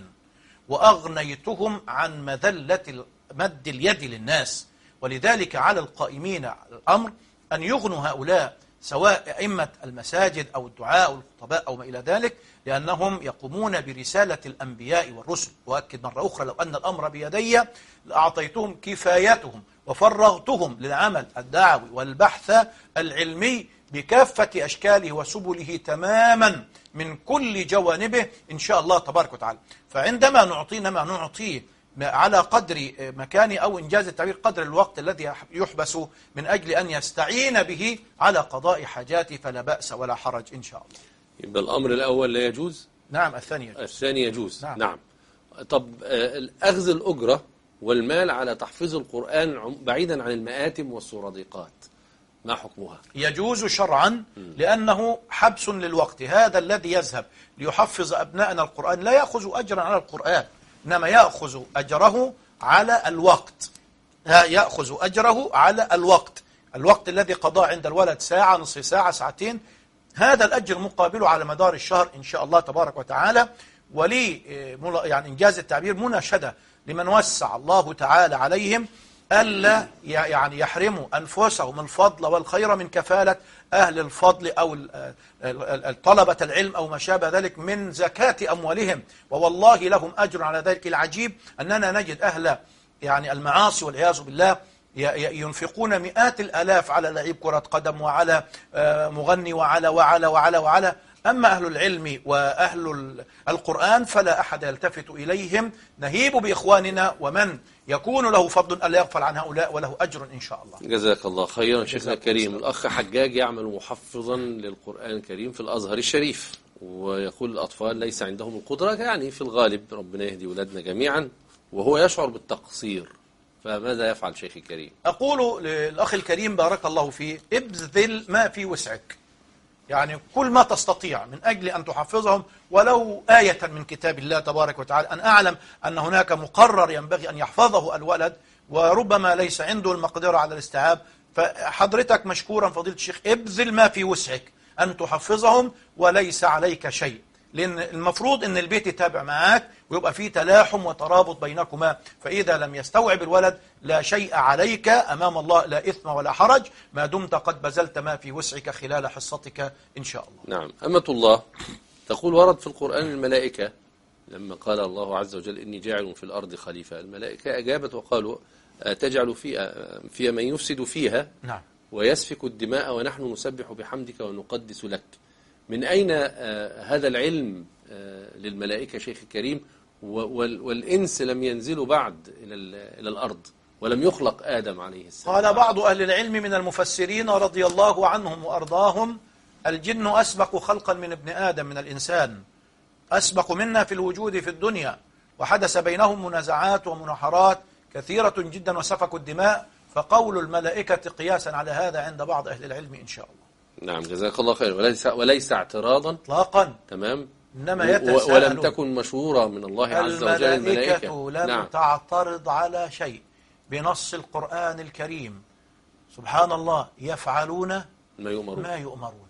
وأغنيتهم عن مذلة مد اليد للناس. ولذلك على القائمين على الأمر أن يغنوا هؤلاء، سواء أئمة المساجد أو الدعاء أو الخطباء أو ما إلى ذلك، لأنهم يقومون برسالة الأنبياء والرسل. وأكد مرة أخرى، لو أن الأمر بيدي لأعطيتهم كفايتهم وفرغتهم للعمل الدعوي والبحث العلمي بكافة أشكاله وسبله تماما من كل جوانبه إن شاء الله تبارك وتعالى. فعندما نعطينا ما نعطيه على قدر مكان أو إنجاز التعبير قدر الوقت الذي يحبس من أجل أن يستعين به على قضاء حاجاته فلا بأس ولا حرج إن شاء الله. يبقى الأمر الأول لا يجوز؟ نعم، الثاني يجوز. الثاني يجوز. نعم. طب أخذ الأجرة والمال على تحفيظ القرآن بعيدا عن المآتم والسرادقات ما حكمها؟ يجوز شرعا لأنه حبس للوقت. هذا الذي يذهب ليحفظ أبنائنا القرآن لا يأخذ أجرا على القرآن، إنما يأخذ أجره على الوقت. يأخذ أجره على الوقت الذي قضاه عند الولد ساعة، نصف ساعة، ساعتين، هذا الأجر مقابله على مدار الشهر إن شاء الله تبارك وتعالى. ولي يعني إنجاز التعبير مناشدة لمن وسع الله تعالى عليهم ألا يعني يحرموا أنفسهم الفضل والخير من كفالة أهل الفضل أو طلبة العلم أو ما شابه ذلك من زكاة أموالهم، ووالله لهم أجر على ذلك. العجيب أننا نجد أهل يعني المعاصي والعياذ بالله ينفقون مئات الآلاف على لعيب كرة قدم وعلى مغني وعلى وعلى وعلى وعلى، أما أهل العلم وأهل القرآن فلا أحد يلتفت إليهم. نهيب بإخواننا ومن يكون له فضل ألا يغفل عن هؤلاء وله أجر إن شاء الله. جزاك الله خيرا شيخنا الكريم. الأخ حجاج يعمل محفظا للقرآن الكريم في الأزهر الشريف، ويقول الأطفال ليس عندهم القدرة، يعني في الغالب ربنا يهدي ولادنا جميعا، وهو يشعر بالتقصير، فماذا يفعل شيخي الكريم؟ أقول للأخ الكريم بارك الله فيه ابذل ما في وسعك، يعني كل ما تستطيع من أجل أن تحفظهم ولو آية من كتاب الله تبارك وتعالى. أن أعلم أن هناك مقرر ينبغي أن يحفظه الولد وربما ليس عنده المقدرة على الاستيعاب، فحضرتك مشكورا فضيلة الشيخ ابذل ما في وسعك أن تحفظهم وليس عليك شيء، لأن المفروض أن البيت يتابع معاك ويبقى فيه تلاحم وترابط بينكما. فإذا لم يستوعب الولد لا شيء عليك أمام الله، لا إثم ولا حرج، ما دمت قد بذلت ما في وسعك خلال حصتك إن شاء الله. نعم. أمة الله تقول ورد في القرآن الملائكة لما قال الله عز وجل إني جاعل في الأرض خليفة، الملائكة أجابت وقالوا تجعل فيها من يفسد فيها نعم ويسفك الدماء ونحن نسبح بحمدك ونقدس لك. من أين هذا العلم للملائكة شيخ الكريم؟ والإنس لم ينزلوا بعد إلى الأرض ولم يخلق آدم عليه السلام. قال بعض أهل العلم من المفسرين رضي الله عنهم وأرضاهم الجن أسبق خلقا من ابن آدم، من الإنسان أسبق منا في الوجود في الدنيا، وحدث بينهم منازعات ومناحرات كثيرة جدا وسفكوا الدماء، فقول الملائكة قياسا على هذا عند بعض أهل العلم إن شاء الله. نعم جزاك الله خير. وليس اعتراضا اطلاقا، تمام، إنما يتساءلون. ولم تكن مشهورة من الله عز وجل الملائكة لم تعترض على شيء بنص القرآن الكريم. سبحان الله، يفعلون ما يؤمرون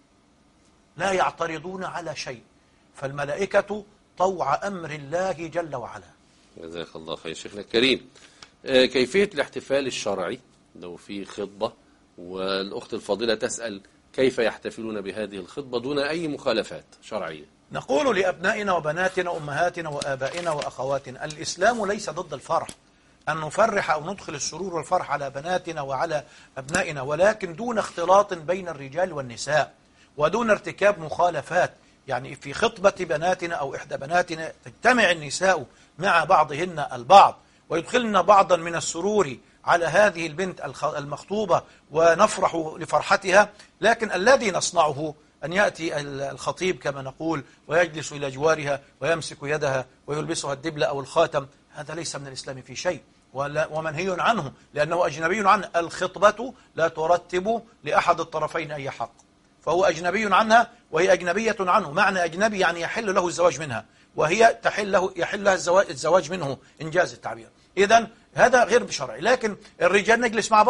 لا يعترضون على شيء، فالملائكة طوع أمر الله جل وعلا. جزاك الله خير شيخنا الكريم. كيفية الاحتفال الشرعي لو في خطبة والأخت الفاضلة تسأل كيف يحتفلون بهذه الخطبة دون أي مخالفات شرعية؟ نقول لأبنائنا وبناتنا وأمهاتنا وآبائنا وأخواتنا الإسلام ليس ضد الفرح، أن نفرح أو ندخل السرور والفرح على بناتنا وعلى أبنائنا، ولكن دون اختلاط بين الرجال والنساء ودون ارتكاب مخالفات. يعني في خطبة بناتنا أو إحدى بناتنا تجتمع النساء مع بعضهن البعض ويدخلن بعضا من السرور على هذه البنت المخطوبة ونفرح لفرحتها، لكن الذي نصنعه أن يأتي الخطيب كما نقول ويجلس إلى جوارها ويمسك يدها ويلبسها الدبلة أو الخاتم، هذا ليس من الإسلام في شيء ومنهي عنه لأنه أجنبي عنه. الخطبة لا ترتب لأحد الطرفين أي حق، فهو أجنبي عنها وهي أجنبية عنه. معنى أجنبي يعني يحل له الزواج منها وهي يحل لها الزواج منه إنجاز التعبير. إذن هذا غير بشرعي، لكن الرجال نجلس مع بعض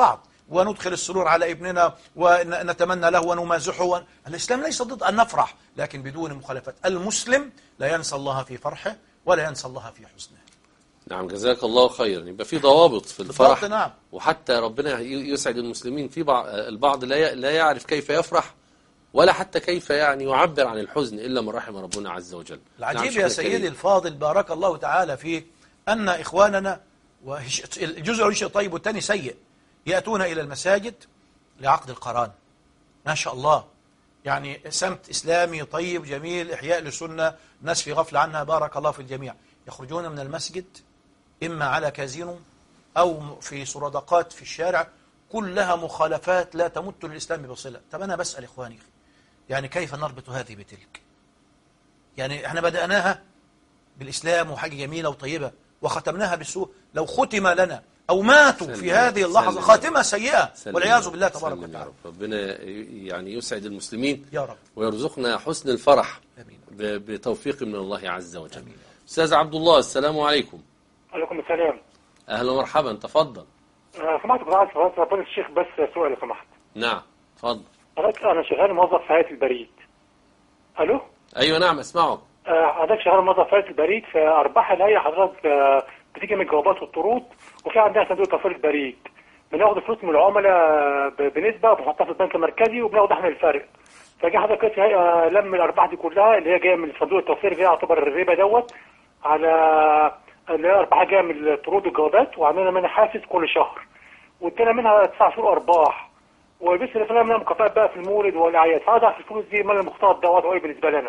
وندخل السرور على ابننا ونتمنى له ونمازحه. الإسلام ليس ضد أن نفرح، لكن بدون مخالفات. المسلم لا ينسى الله في فرحه ولا ينسى الله في حزنه. نعم، جزاك الله خيرا. يبقى في ضوابط في الفرح. نعم. وحتى ربنا يسعد المسلمين، في البعض لا يعرف كيف يفرح ولا حتى كيف يعني يعبر عن الحزن إلا من رحم ربنا عز وجل. العجيب يا سيدي الفاضل بارك الله تعالى فيك أن إخواننا، الجزء شيء طيب والثاني سيء، يأتون إلى المساجد لعقد القران. ما شاء الله، يعني سمت إسلامي طيب جميل، إحياء للسنة، ناس في غفلة عنها، بارك الله في الجميع. يخرجون من المسجد إما على كازينو أو في سرادقات في الشارع، كلها مخالفات لا تمت للإسلام بصلة. طب أنا بسأل إخواني، يعني كيف نربط هذه بتلك؟ يعني احنا بدأناها بالإسلام وحاجة جميلة وطيبة وختمناها بالسوء. لو ختم لنا أو ماتوا في هذه اللحظة خاتمة سيئة والعياذ بالله تبارك وتعالى. ربنا يعني يسعد المسلمين يا رب، ويرزقنا حسن الفرح بتوفيق من الله عز وجل. أستاذ عبد الله، السلام عليكم. عليكم السلام. أهلا ومرحبا، تفضل. سمعت كنت عايز ربنا الشيخ بس سؤال لو سمحت. نعم اتفضل. أنا شغال موظف في هيئة البريد. ألو؟ أيوة نعم أسمعك. حضرتك شغال موظف في هيئة البريد، فأرباح الهيئة حضرتك بتيجي من الجوابات والطرود، وفي عندنا صندوق توفير البريد. بناخد فلوس من العملاء بنسبة وبنحطها في البنك المركزي وبناخد احنا الفرق. فجاء حضرتك الهيئة لم الأرباح دي كلها اللي هي جاية من صندوق التوفير، اللي يعتبر الربا دوت، على اللي هي أرباح جاية من الطرود والجوابات، وعملنا منها حافز كل شهر. وادينا منها 9 شهور أرباح. وبس اللي فينا منها مكافآت بقى في المولد والأعياد. فأضع في الفلوس دي مال المختلط دوت وإيه بالنسبة لنا؟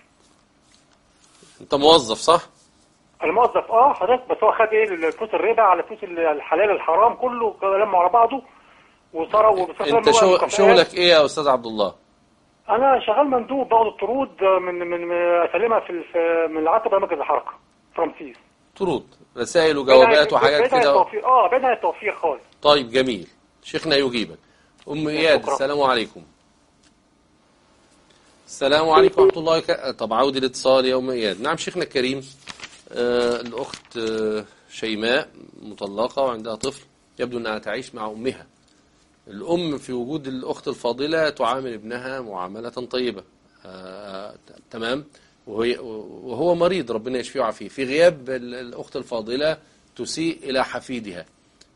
أنت موظف صح؟ الموظف حضرتك، بس هو خد ايه الفلوس الربا على فلوس الحلال الحرام كله لما على بعضه وصار. انت شغلك ايه يا استاذ عبد الله؟ انا شغال مندوب، باخد الطرود من اسلمها من العتبه مركز الحركه في رمسيس. طرود، رسائل وجوابات وحاجات كده. بعيد عن التوفيق خالص. طيب جميل، شيخنا يجيبك. اياد، السلام عليكم. السلام عليكم ورحمه الله طب عودي الاتصال يا اياد. نعم شيخنا الكريم، الأخت شيماء مطلقة وعندها طفل، يبدو أنها تعيش مع أمها. الأم في وجود الأخت الفاضلة تعامل ابنها معاملة طيبة، تمام، وهو مريض ربنا يشفيه ويعافيه. في غياب الأخت الفاضلة تسيء إلى حفيدها.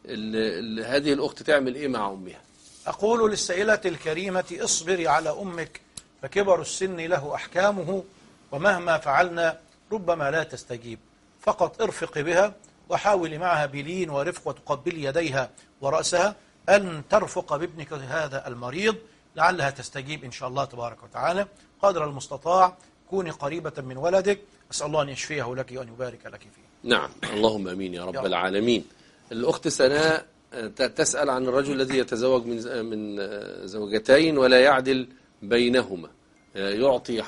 هذه الأخت تعمل إيه مع أمها؟ أقول للسائلة الكريمة اصبري على أمك، فكبر السن له أحكامه، ومهما فعلنا ربما لا تستجيب. فقط ارفق بها وحاولي معها بلين ورفق، وتقبلي يديها ورأسها، أن ترفق بابنك هذا المريض لعلها تستجيب إن شاء الله تبارك وتعالى. قدر المستطاع كوني قريبة من ولدك، أسأل الله أن يشفيه لك وأن يبارك لك فيه. نعم، اللهم أمين يا رب العالمين. الأخت سناء تسأل عن الرجل الذي يتزوج من زوجتين ولا يعدل بينهما، يعطي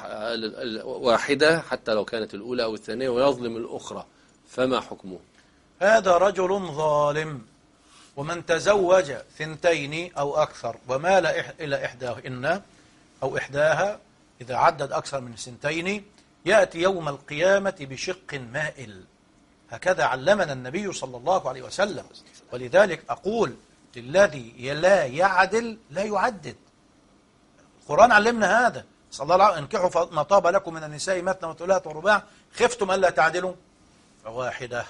واحدة حتى لو كانت الأولى أو الثانية ويظلم الأخرى، فما حكمه؟ هذا رجل ظالم. ومن تزوج 2 أو أكثر ومال إلى إحداهن أو إحداها، إذا عدد أكثر من 2 يأتي يوم القيامة بشق مائل. هكذا علمنا النبي صلى الله عليه وسلم. ولذلك أقول للذي لا يعدل لا يعدد. القرآن علمنا هذا. صلى الله عليه وسلم: انكحوا ما طاب لكم من النساء مثنى وثلاث ورباع، خفتم ألا تعدلوا فواحدة.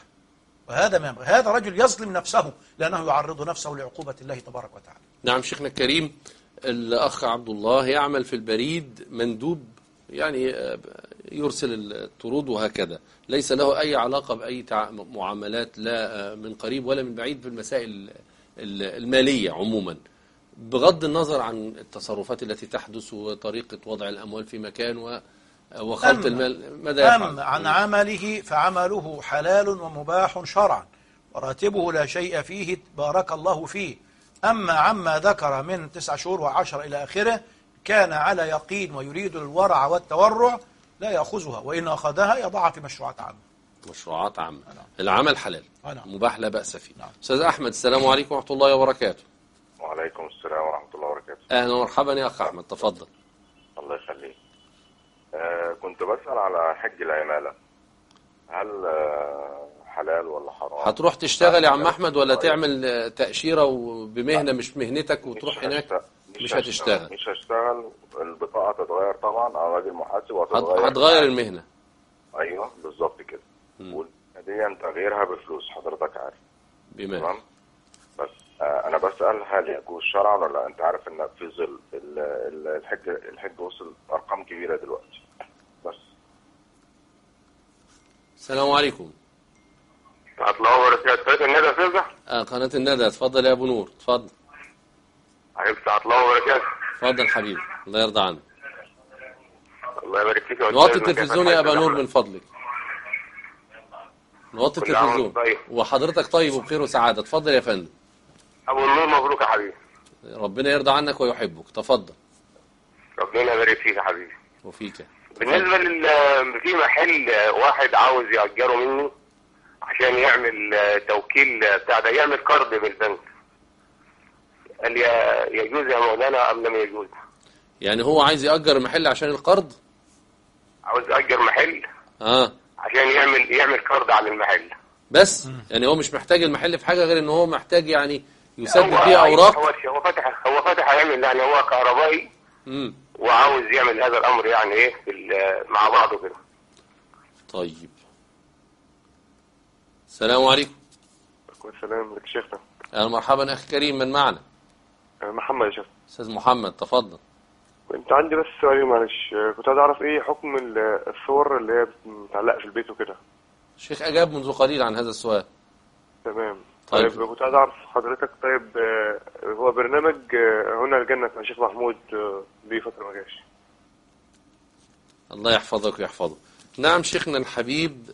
هذا رجل يظلم نفسه لأنه يعرض نفسه لعقوبة الله تبارك وتعالى. نعم شيخنا الكريم، الأخ عبد الله يعمل في البريد مندوب، يعني يرسل الطرود وهكذا، ليس له أي علاقة بأي معاملات لا من قريب ولا من بعيد في المسائل المالية عموما، بغض النظر عن التصرفات التي تحدث وطريقة وضع الأموال في مكان وخلط المال. ماذا يفعل؟ أما عن عمله فعمله حلال ومباح شرعا، وراتبه لا شيء فيه بارك الله فيه. أما عما ذكر من 9 شهور و10 إلى آخره، كان على يقين ويريد الورع والتورع لا يأخذها، وإن أخذها يضعها في مشروعات عامة. مشروعات عامة. العمل حلال مباح لا بأس فيه. أستاذ أحمد، السلام عليكم ورحمة الله وبركاته. وعليكم السلام ورحمة الله وبركاته. أهلا ومرحبا يا أخ أحمد، تفضل. الله يخليك. كنت بسأل على حج العمالة. هل حلال ولا حرام. هتروح تشتغل يا عم احمد ولا تعمل تأشيرة بمهنة مش مهنتك وتروح هناك؟ مش هتشتغل. مش هشتغل. البطاقة تتغير طبعا، انا راجل محاسب وهتتغير. هتغير المهنة. ايوه بالظبط كده. والمهنة دي تغييرها بفلوس حضرتك عارف. تمام. بس انا بسأل هل يجوز شرعا ولا؟ انت عارف ان في ظل الحج وصل ارقام كبيرة دلوقتي. بس السلام عليكم. ورحمة الله وبركاته. قناة الندى يا استاذ؟ قناة الندى. اتفضل يا ابو نور، اتفضل. عليكم ورحمة الله وبركاته. اتفضل حبيبي، الله يرضى عنك. الله يبارك فيك. نوطي التلفزيون يا ابا نور من فضلك. نوطي التلفزيون. طيب. وحضرتك طيب وبخير وسعادة. اتفضل يا فندم. ابو النور مبروك يا حبيبي. ربنا يرضى عنك ويحبك. تفضل. ربنا يبارك فيك يا حبيبي. وفيك. بالنسبة في محل واحد عاوز يأجره مني عشان يعمل توكيل بتاع ده، يعمل قرض بالبنك. قال لي يجوز يا مولانا ام لم يجوز؟ يعني هو عايز يأجر محل عشان القرض؟ عاوز يأجر محل عشان يعمل قرض على المحل بس. يعني هو مش محتاج المحل في حاجة غير ان هو محتاج يعني يسدد فيه اوراق. هو فتح يعمل، يعني هو كهربائي وعاوز يعمل هذا الامر يعني ايه مع بعضه كده. طيب. السلام عليكم. وعليكم السلام. لك شيخنا. اهلا مرحبا اخي كريم، من معنا؟ محمد يا شيخ. استاذ محمد تفضل. كنت عندي بس سؤال معلش، كنت عايز اعرف ايه حكم الصور اللي هي متعلقه في البيت وكده. الشيخ اجاب منذ قليل عن هذا السؤال. تمام. طيب كنت عايز اعرف حضرتك، طيب هو برنامج هنا الجنة مع الشيخ محمود ليه فترة ما جاش. الله يحفظك ويحفظه. نعم شيخنا الحبيب.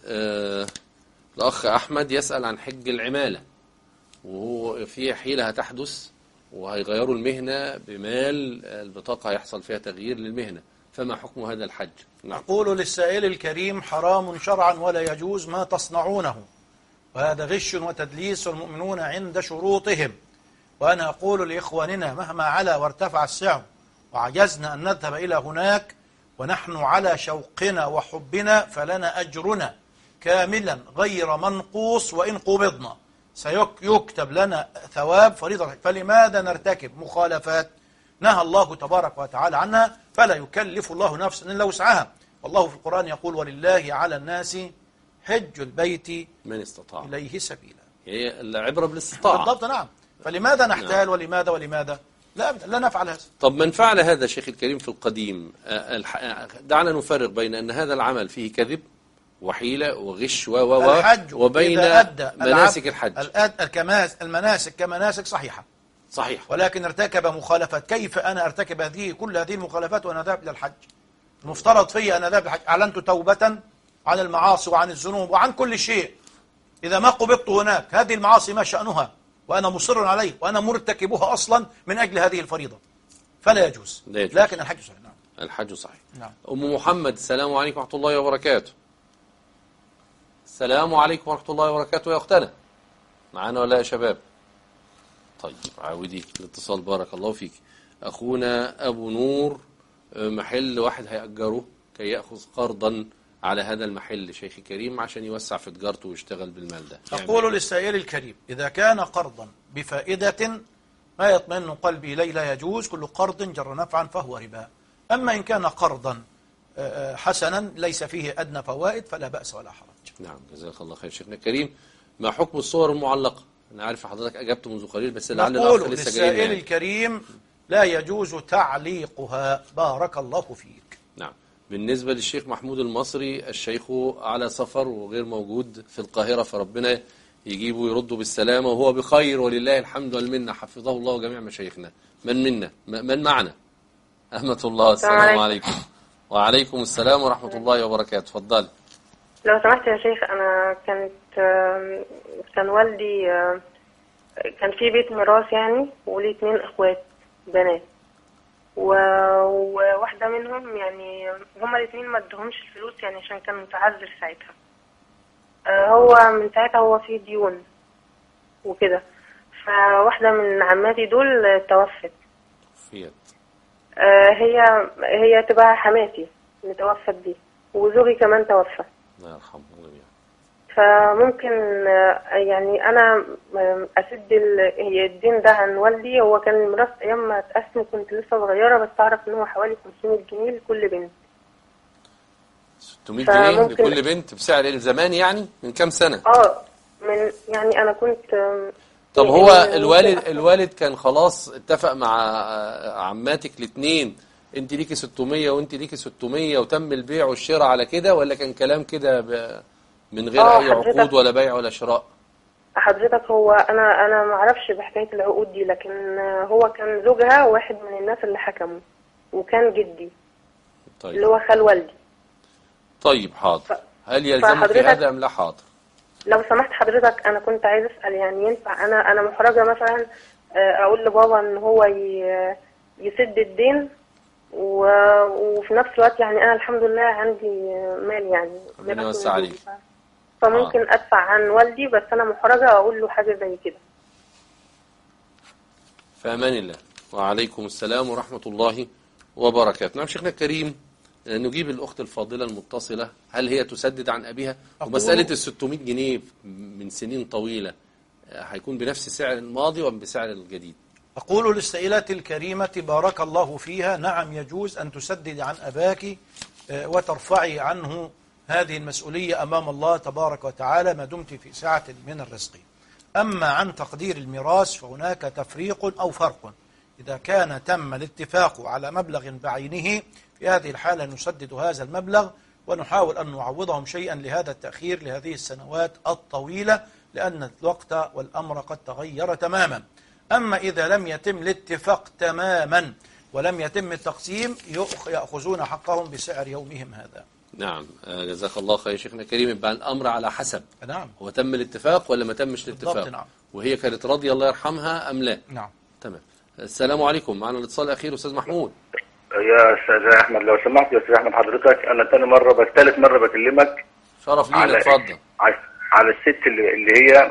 الأخ أحمد يسأل عن حج العمالة، وهو في حيلة هتحدث وهيغيروا المهنة بمال البطاقة هيحصل فيها تغيير للمهنة، فما حكم هذا الحج؟ نعم. أقول للسائل الكريم حرام شرعا ولا يجوز ما تصنعونه، وهذا غش وتدليس، والمؤمنون عند شروطهم. وأنا أقول لإخواننا مهما علا وارتفع السعر وعجزنا أن نذهب إلى هناك ونحن على شوقنا وحبنا، فلنا أجرنا كاملا غير منقوص، وإن قبضنا سيكتب لنا ثواب فريضة. فلماذا نرتكب مخالفات نهى الله تبارك وتعالى عنها؟ فلا يكلف الله نفسا إلا وسعها. والله في القرآن يقول ولله على الناس حج البيت من استطاع إليه سبيلا. هي العبرة بالاستطاعة بالضبط. نعم. فلماذا نحتال؟ ولماذا لا نفعل هذا. طب من فعل هذا شيخ الكريم في القديم، دعنا نفرق بين أن هذا العمل فيه كذب وحيلة وغش وبين مناسك الحج. المناسك كمناسك صحيحة صحيح، ولكن ارتكب مخالفات. كيف أنا ارتكب كل هذه المخالفات وأنا ذاهب إلى الحج؟ المفترض في أنا ذاهب إلى الحج أعلنت توبة عن المعاصي وعن الذنوب وعن كل شيء. إذا ما قبضت هناك هذه المعاصي ما شأنها وأنا مصر عليه وأنا مرتكبها أصلا من أجل هذه الفريضة، فلا يجوز. لكن الحج صحيح. نعم. الحج صحيح. نعم. أم محمد السلام عليكم ورحمة الله وبركاته. السلام عليكم ورحمة الله وبركاته يا أختنا، معانا ولا يا شباب؟ طيب عاودي الاتصال بارك الله فيك. أخونا أبو نور محل واحد هيأجره كي يأخذ قرضا على هذا المحل شيخي كريم عشان يوسع في تجارته ويشتغل بالمال ده. أقول للسائل الكريم إذا كان قرضا بفائدة ما يطمئن قلبي إليه لا يجوز. كل قرض جر نفعا فهو ربا. أما إن كان قرضا حسنا ليس فيه أدنى فوائد فلا بأس ولا حرج. نعم جزاك الله خير شيخنا الكريم. ما حكم الصور المعلقة؟ أنا عارف حضرتك أجبت منذ قليل بس لعل الأخ لسه جاي. للسائل الكريم لا يجوز تعليقها بارك الله فيك. نعم. بالنسبة للشيخ محمود المصري، الشيخ على سفر وغير موجود في القاهرة، فربنا يجيبه ويرده بالسلامة وهو بخير ولله الحمد والمنة، حفظه الله وجميع مشايخنا. من معنا؟ أحمد الله. السلام عليكم. وعليكم السلام ورحمة الله وبركاته. تفضل. لو سمحت يا شيخ، أنا كان والدي كان في بيت ميراث يعني، ولي 2 اخوات بنات، وواحدة منهم يعني هما الاثنين ما ادهمش الفلوس يعني عشان كان متعذر ساعتها. هو من ساعتها هو فيه ديون وكده، فواحدة من عماتي دول توفت. هي تبقى حماتي اللي توفت دي، وزوجي كمان توفى. الله يرحمه جميعا. فممكن يعني أنا أسد الدين ده عن والدي. هو كان الميراث أيام ما اتقسم كنت لسه صغيرة، بس أعرف إن هو حوالي 500 جنيه لكل بنت. 600 جنيه لكل بنت بسعر الزمان يعني من كام سنة؟ من يعني أنا كنت طب هو الوالد كان خلاص اتفق مع عماتك الاثنين انت ليكي 600 وانت ليكي 600 وتم البيع والشراء على كده، ولا كان كلام كده من غير اي عقود ولا بيع ولا شراء؟ حضرتك هو انا ما اعرفش بحكايه العقود دي، لكن هو كان زوجها واحد من الناس اللي حكموا، وكان جدي طيب اللي هو خال والدي. طيب حاضر. هل يلزمك في هذا ام لا؟ حاضر. لو سمحت حضرتك انا كنت عايز اسال، يعني ينفع انا محرجه مثلا اقول لبابا ان هو يسد الدين وفي نفس الوقت يعني انا الحمد لله عندي مال يعني ربنا يوسع عليك، فممكن ادفع عن والدي، بس انا محرجه اقول له حاجه زي كده. في امان الله. وعليكم السلام ورحمه الله وبركاته. نعم شيخنا الكريم، نجيب الأخت الفاضلة المتصلة، هل هي تسدد عن أبيها؟ ومسألة ال600 جنيه من سنين طويلة هيكون بنفس سعر الماضي ولا بسعر الجديد؟ أقول للسائلة الكريمة بارك الله فيها، نعم يجوز أن تسدد عن أباك وترفعي عنه هذه المسؤولية أمام الله تبارك وتعالى ما دمت في سعة من الرزق. أما عن تقدير الميراث فهناك تفريق أو فرق. إذا كان تم الاتفاق على مبلغ بعينه في هذه الحالة نسدد هذا المبلغ ونحاول أن نعوضهم شيئا لهذا التأخير لهذه السنوات الطويلة، لأن الوقت والأمر قد تغير تماما. أما إذا لم يتم الاتفاق تماما ولم يتم التقسيم يأخذون حقهم بسعر يومهم هذا. نعم جزاك الله خير شيخنا الكريم. يبقى الأمر على حسب نعم هو تم الاتفاق ولا ما تمش الاتفاق. نعم. وهي كانت راضية الله يرحمها أم لا. نعم تمام. السلام عليكم. معنا الاتصال الأخير أستاذ محمود. يا أستاذ أحمد لو سمحت يا أستاذ أحمد، حضرتك أنا ثالث مرة بكلمك. شرف لينا، اتفضل. على الست اللي هي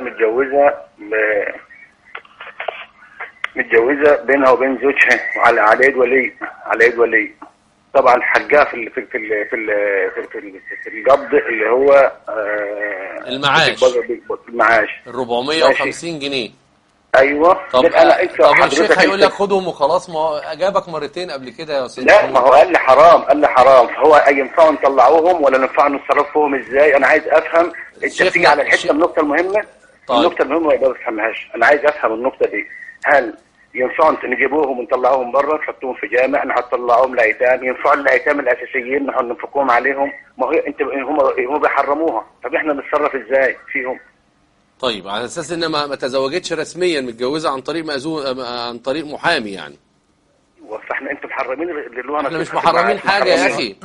متجوزة بينها وبين زوجها على يد ولي. طبعا حقها في القبض اللي هو المعاش 450 جنيه. ايوه. طب الشيخ هيقول لك خدهم وخلاص، ما هو اجابك مرتين قبل كده يا استاذ. لا ما هو قال لي حرام، فهو ينفعوا نطلعوهم ولا ينفع نصرفهم ازاي؟ انا عايز افهم. انت بتيجي على النقطه المهمه. طيب. النقطه المهمه ما بفهمهاش، انا عايز افهم النقطه دي. هل ينفعوا نجيبوهم ونطلعوهم بره نحطوهم في جامع، نطلعوهم لايتام؟ ينفعوا الايتام الاساسيين نحن ننفقوهم عليهم؟ ما هو هم بيحرموها، طب احنا نتصرف ازاي فيهم؟ طيب على اساس ان ما تزوجتش رسميا، متجوزه عن طريق عن طريق محامي يعني. فاحنا انتم محرمين اللي احنا مش محرمين حاجه يا اخي.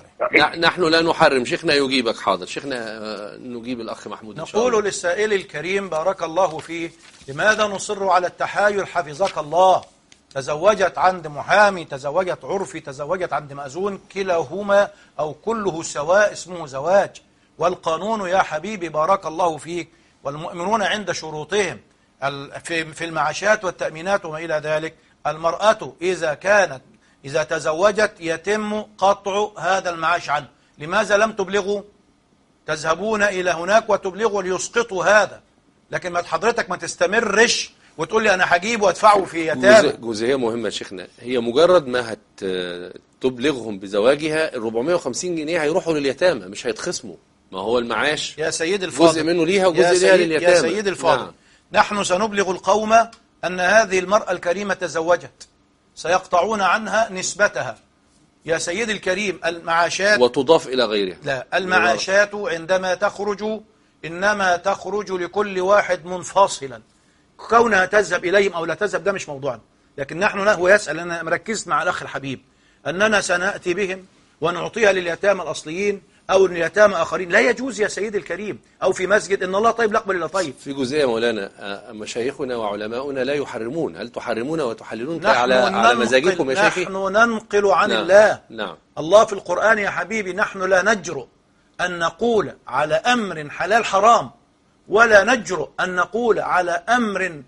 نحن لا نحرم. شيخنا يجيبك. حاضر شيخنا نجيب الاخ محمود. نقول للسائل الكريم بارك الله فيه، لماذا نصر على التحايل حفظك الله؟ تزوجت عند محامي، تزوجت عرفي، تزوجت عند مأذون، كلاهما أو كله سواء اسمه زواج. والقانون يا حبيبي بارك الله فيك والمؤمنون عند شروطهم في المعاشات والتأمينات وما إلى ذلك. المرأة إذا تزوجت يتم قطع هذا المعاش عنه. لماذا لم تبلغوا؟ تذهبون إلى هناك وتبلغوا ليسقطوا هذا، لكن ما حضرتك ما تستمرش وتقول لي أنا هجيب وادفعه في يتامى. جزئية مهمة يا شيخنا، هي مجرد ما تبلغهم بزواجها ال 450 جنيه هيروحوا لليتامى مش هيتخصموا. ما هو المعاش يا سيد الفاضل جزء منه ليها وجزء ليها لليتامى. يا سيد الفاضل نعم. نحن سنبلغ القوم أن هذه المرأة الكريمة تزوجت، سيقطعون عنها نسبتها. يا سيد الكريم المعاشات وتضاف إلى غيرها. لا، المعاشات عندما تخرج إنما تخرج لكل واحد منفصلا. كونها تذهب إليهم أو لا تذهب ده مش موضوعنا، لكن نحن هو يسأل. أنا مركزت مع الأخ الحبيب أننا سنأتي بهم ونعطيها لليتامى الأصليين أو اليتامى آخرين. لا يجوز يا سيد الكريم. أو في مسجد إن الله طيب لا يقبل إلا طيب. في جزئية مولانا، مشايخنا وعلماؤنا لا يحرمون. هل تحرمون وتحللون على مزاجكم يا شيخي؟ نحن ننقل عن الله. نعم. الله في القرآن يا حبيبي نحن لا نجرؤ أن نقول على أمر حلال حرام، ولا نجرؤ أن نقول على أمر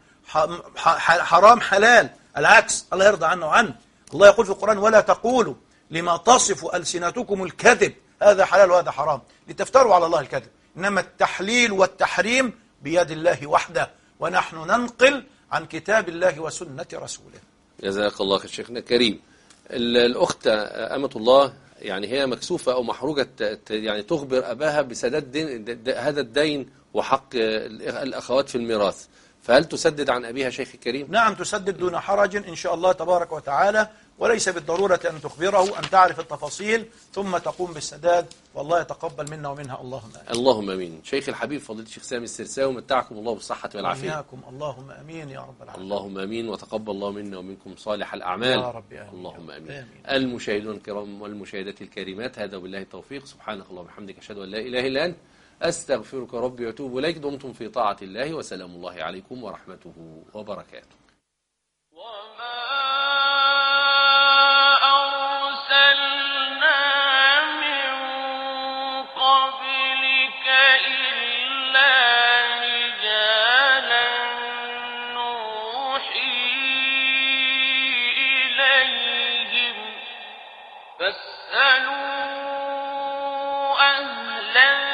حرام حلال. العكس، الله يرضى عنه وعنه. الله يقول في القرآن ولا تقولوا لما تصف ألسنتكم الكذب هذا حلال وهذا حرام لتفتروا على الله الكذب. إنما التحليل والتحريم بيد الله وحده، ونحن ننقل عن كتاب الله وسنة رسوله. جزاك الله خير شيخنا الكريم. الأخت أمة الله يعني هي مكسوفة أو محروجة يعني تخبر أباها بسداد هذا الدين وحق الأخوات في الميراث، فهل تسدد عن أبيها شيخ الكريم؟ نعم تسدد دون حرج إن شاء الله تبارك وتعالى، وليس بالضرورة أن تخبره، أن تعرف التفاصيل ثم تقوم بالسداد، والله يتقبل منا ومنها اللهم آمين. اللهم آمين. شيخ الحبيب فضيلة الشيخ سامي السرساوي متعكم الله بالصحة والعافية. وإياكم اللهم آمين يا رب العالمين. اللهم آمين، وتقبل الله منا ومنكم صالح الأعمال يا رب آمين. اللهم آمين. المشاهدون الكرام والمشاهدات الكريمات، هذا بالله التوفيق، سبحانك اللهم وبحمدك أشهد أن لا إله إلا أنت أستغفرك ربي وأتوب إليك. دمتم في طاعة الله، وسلام الله عليكم ورحمته وبركاته. فاسألوا أهل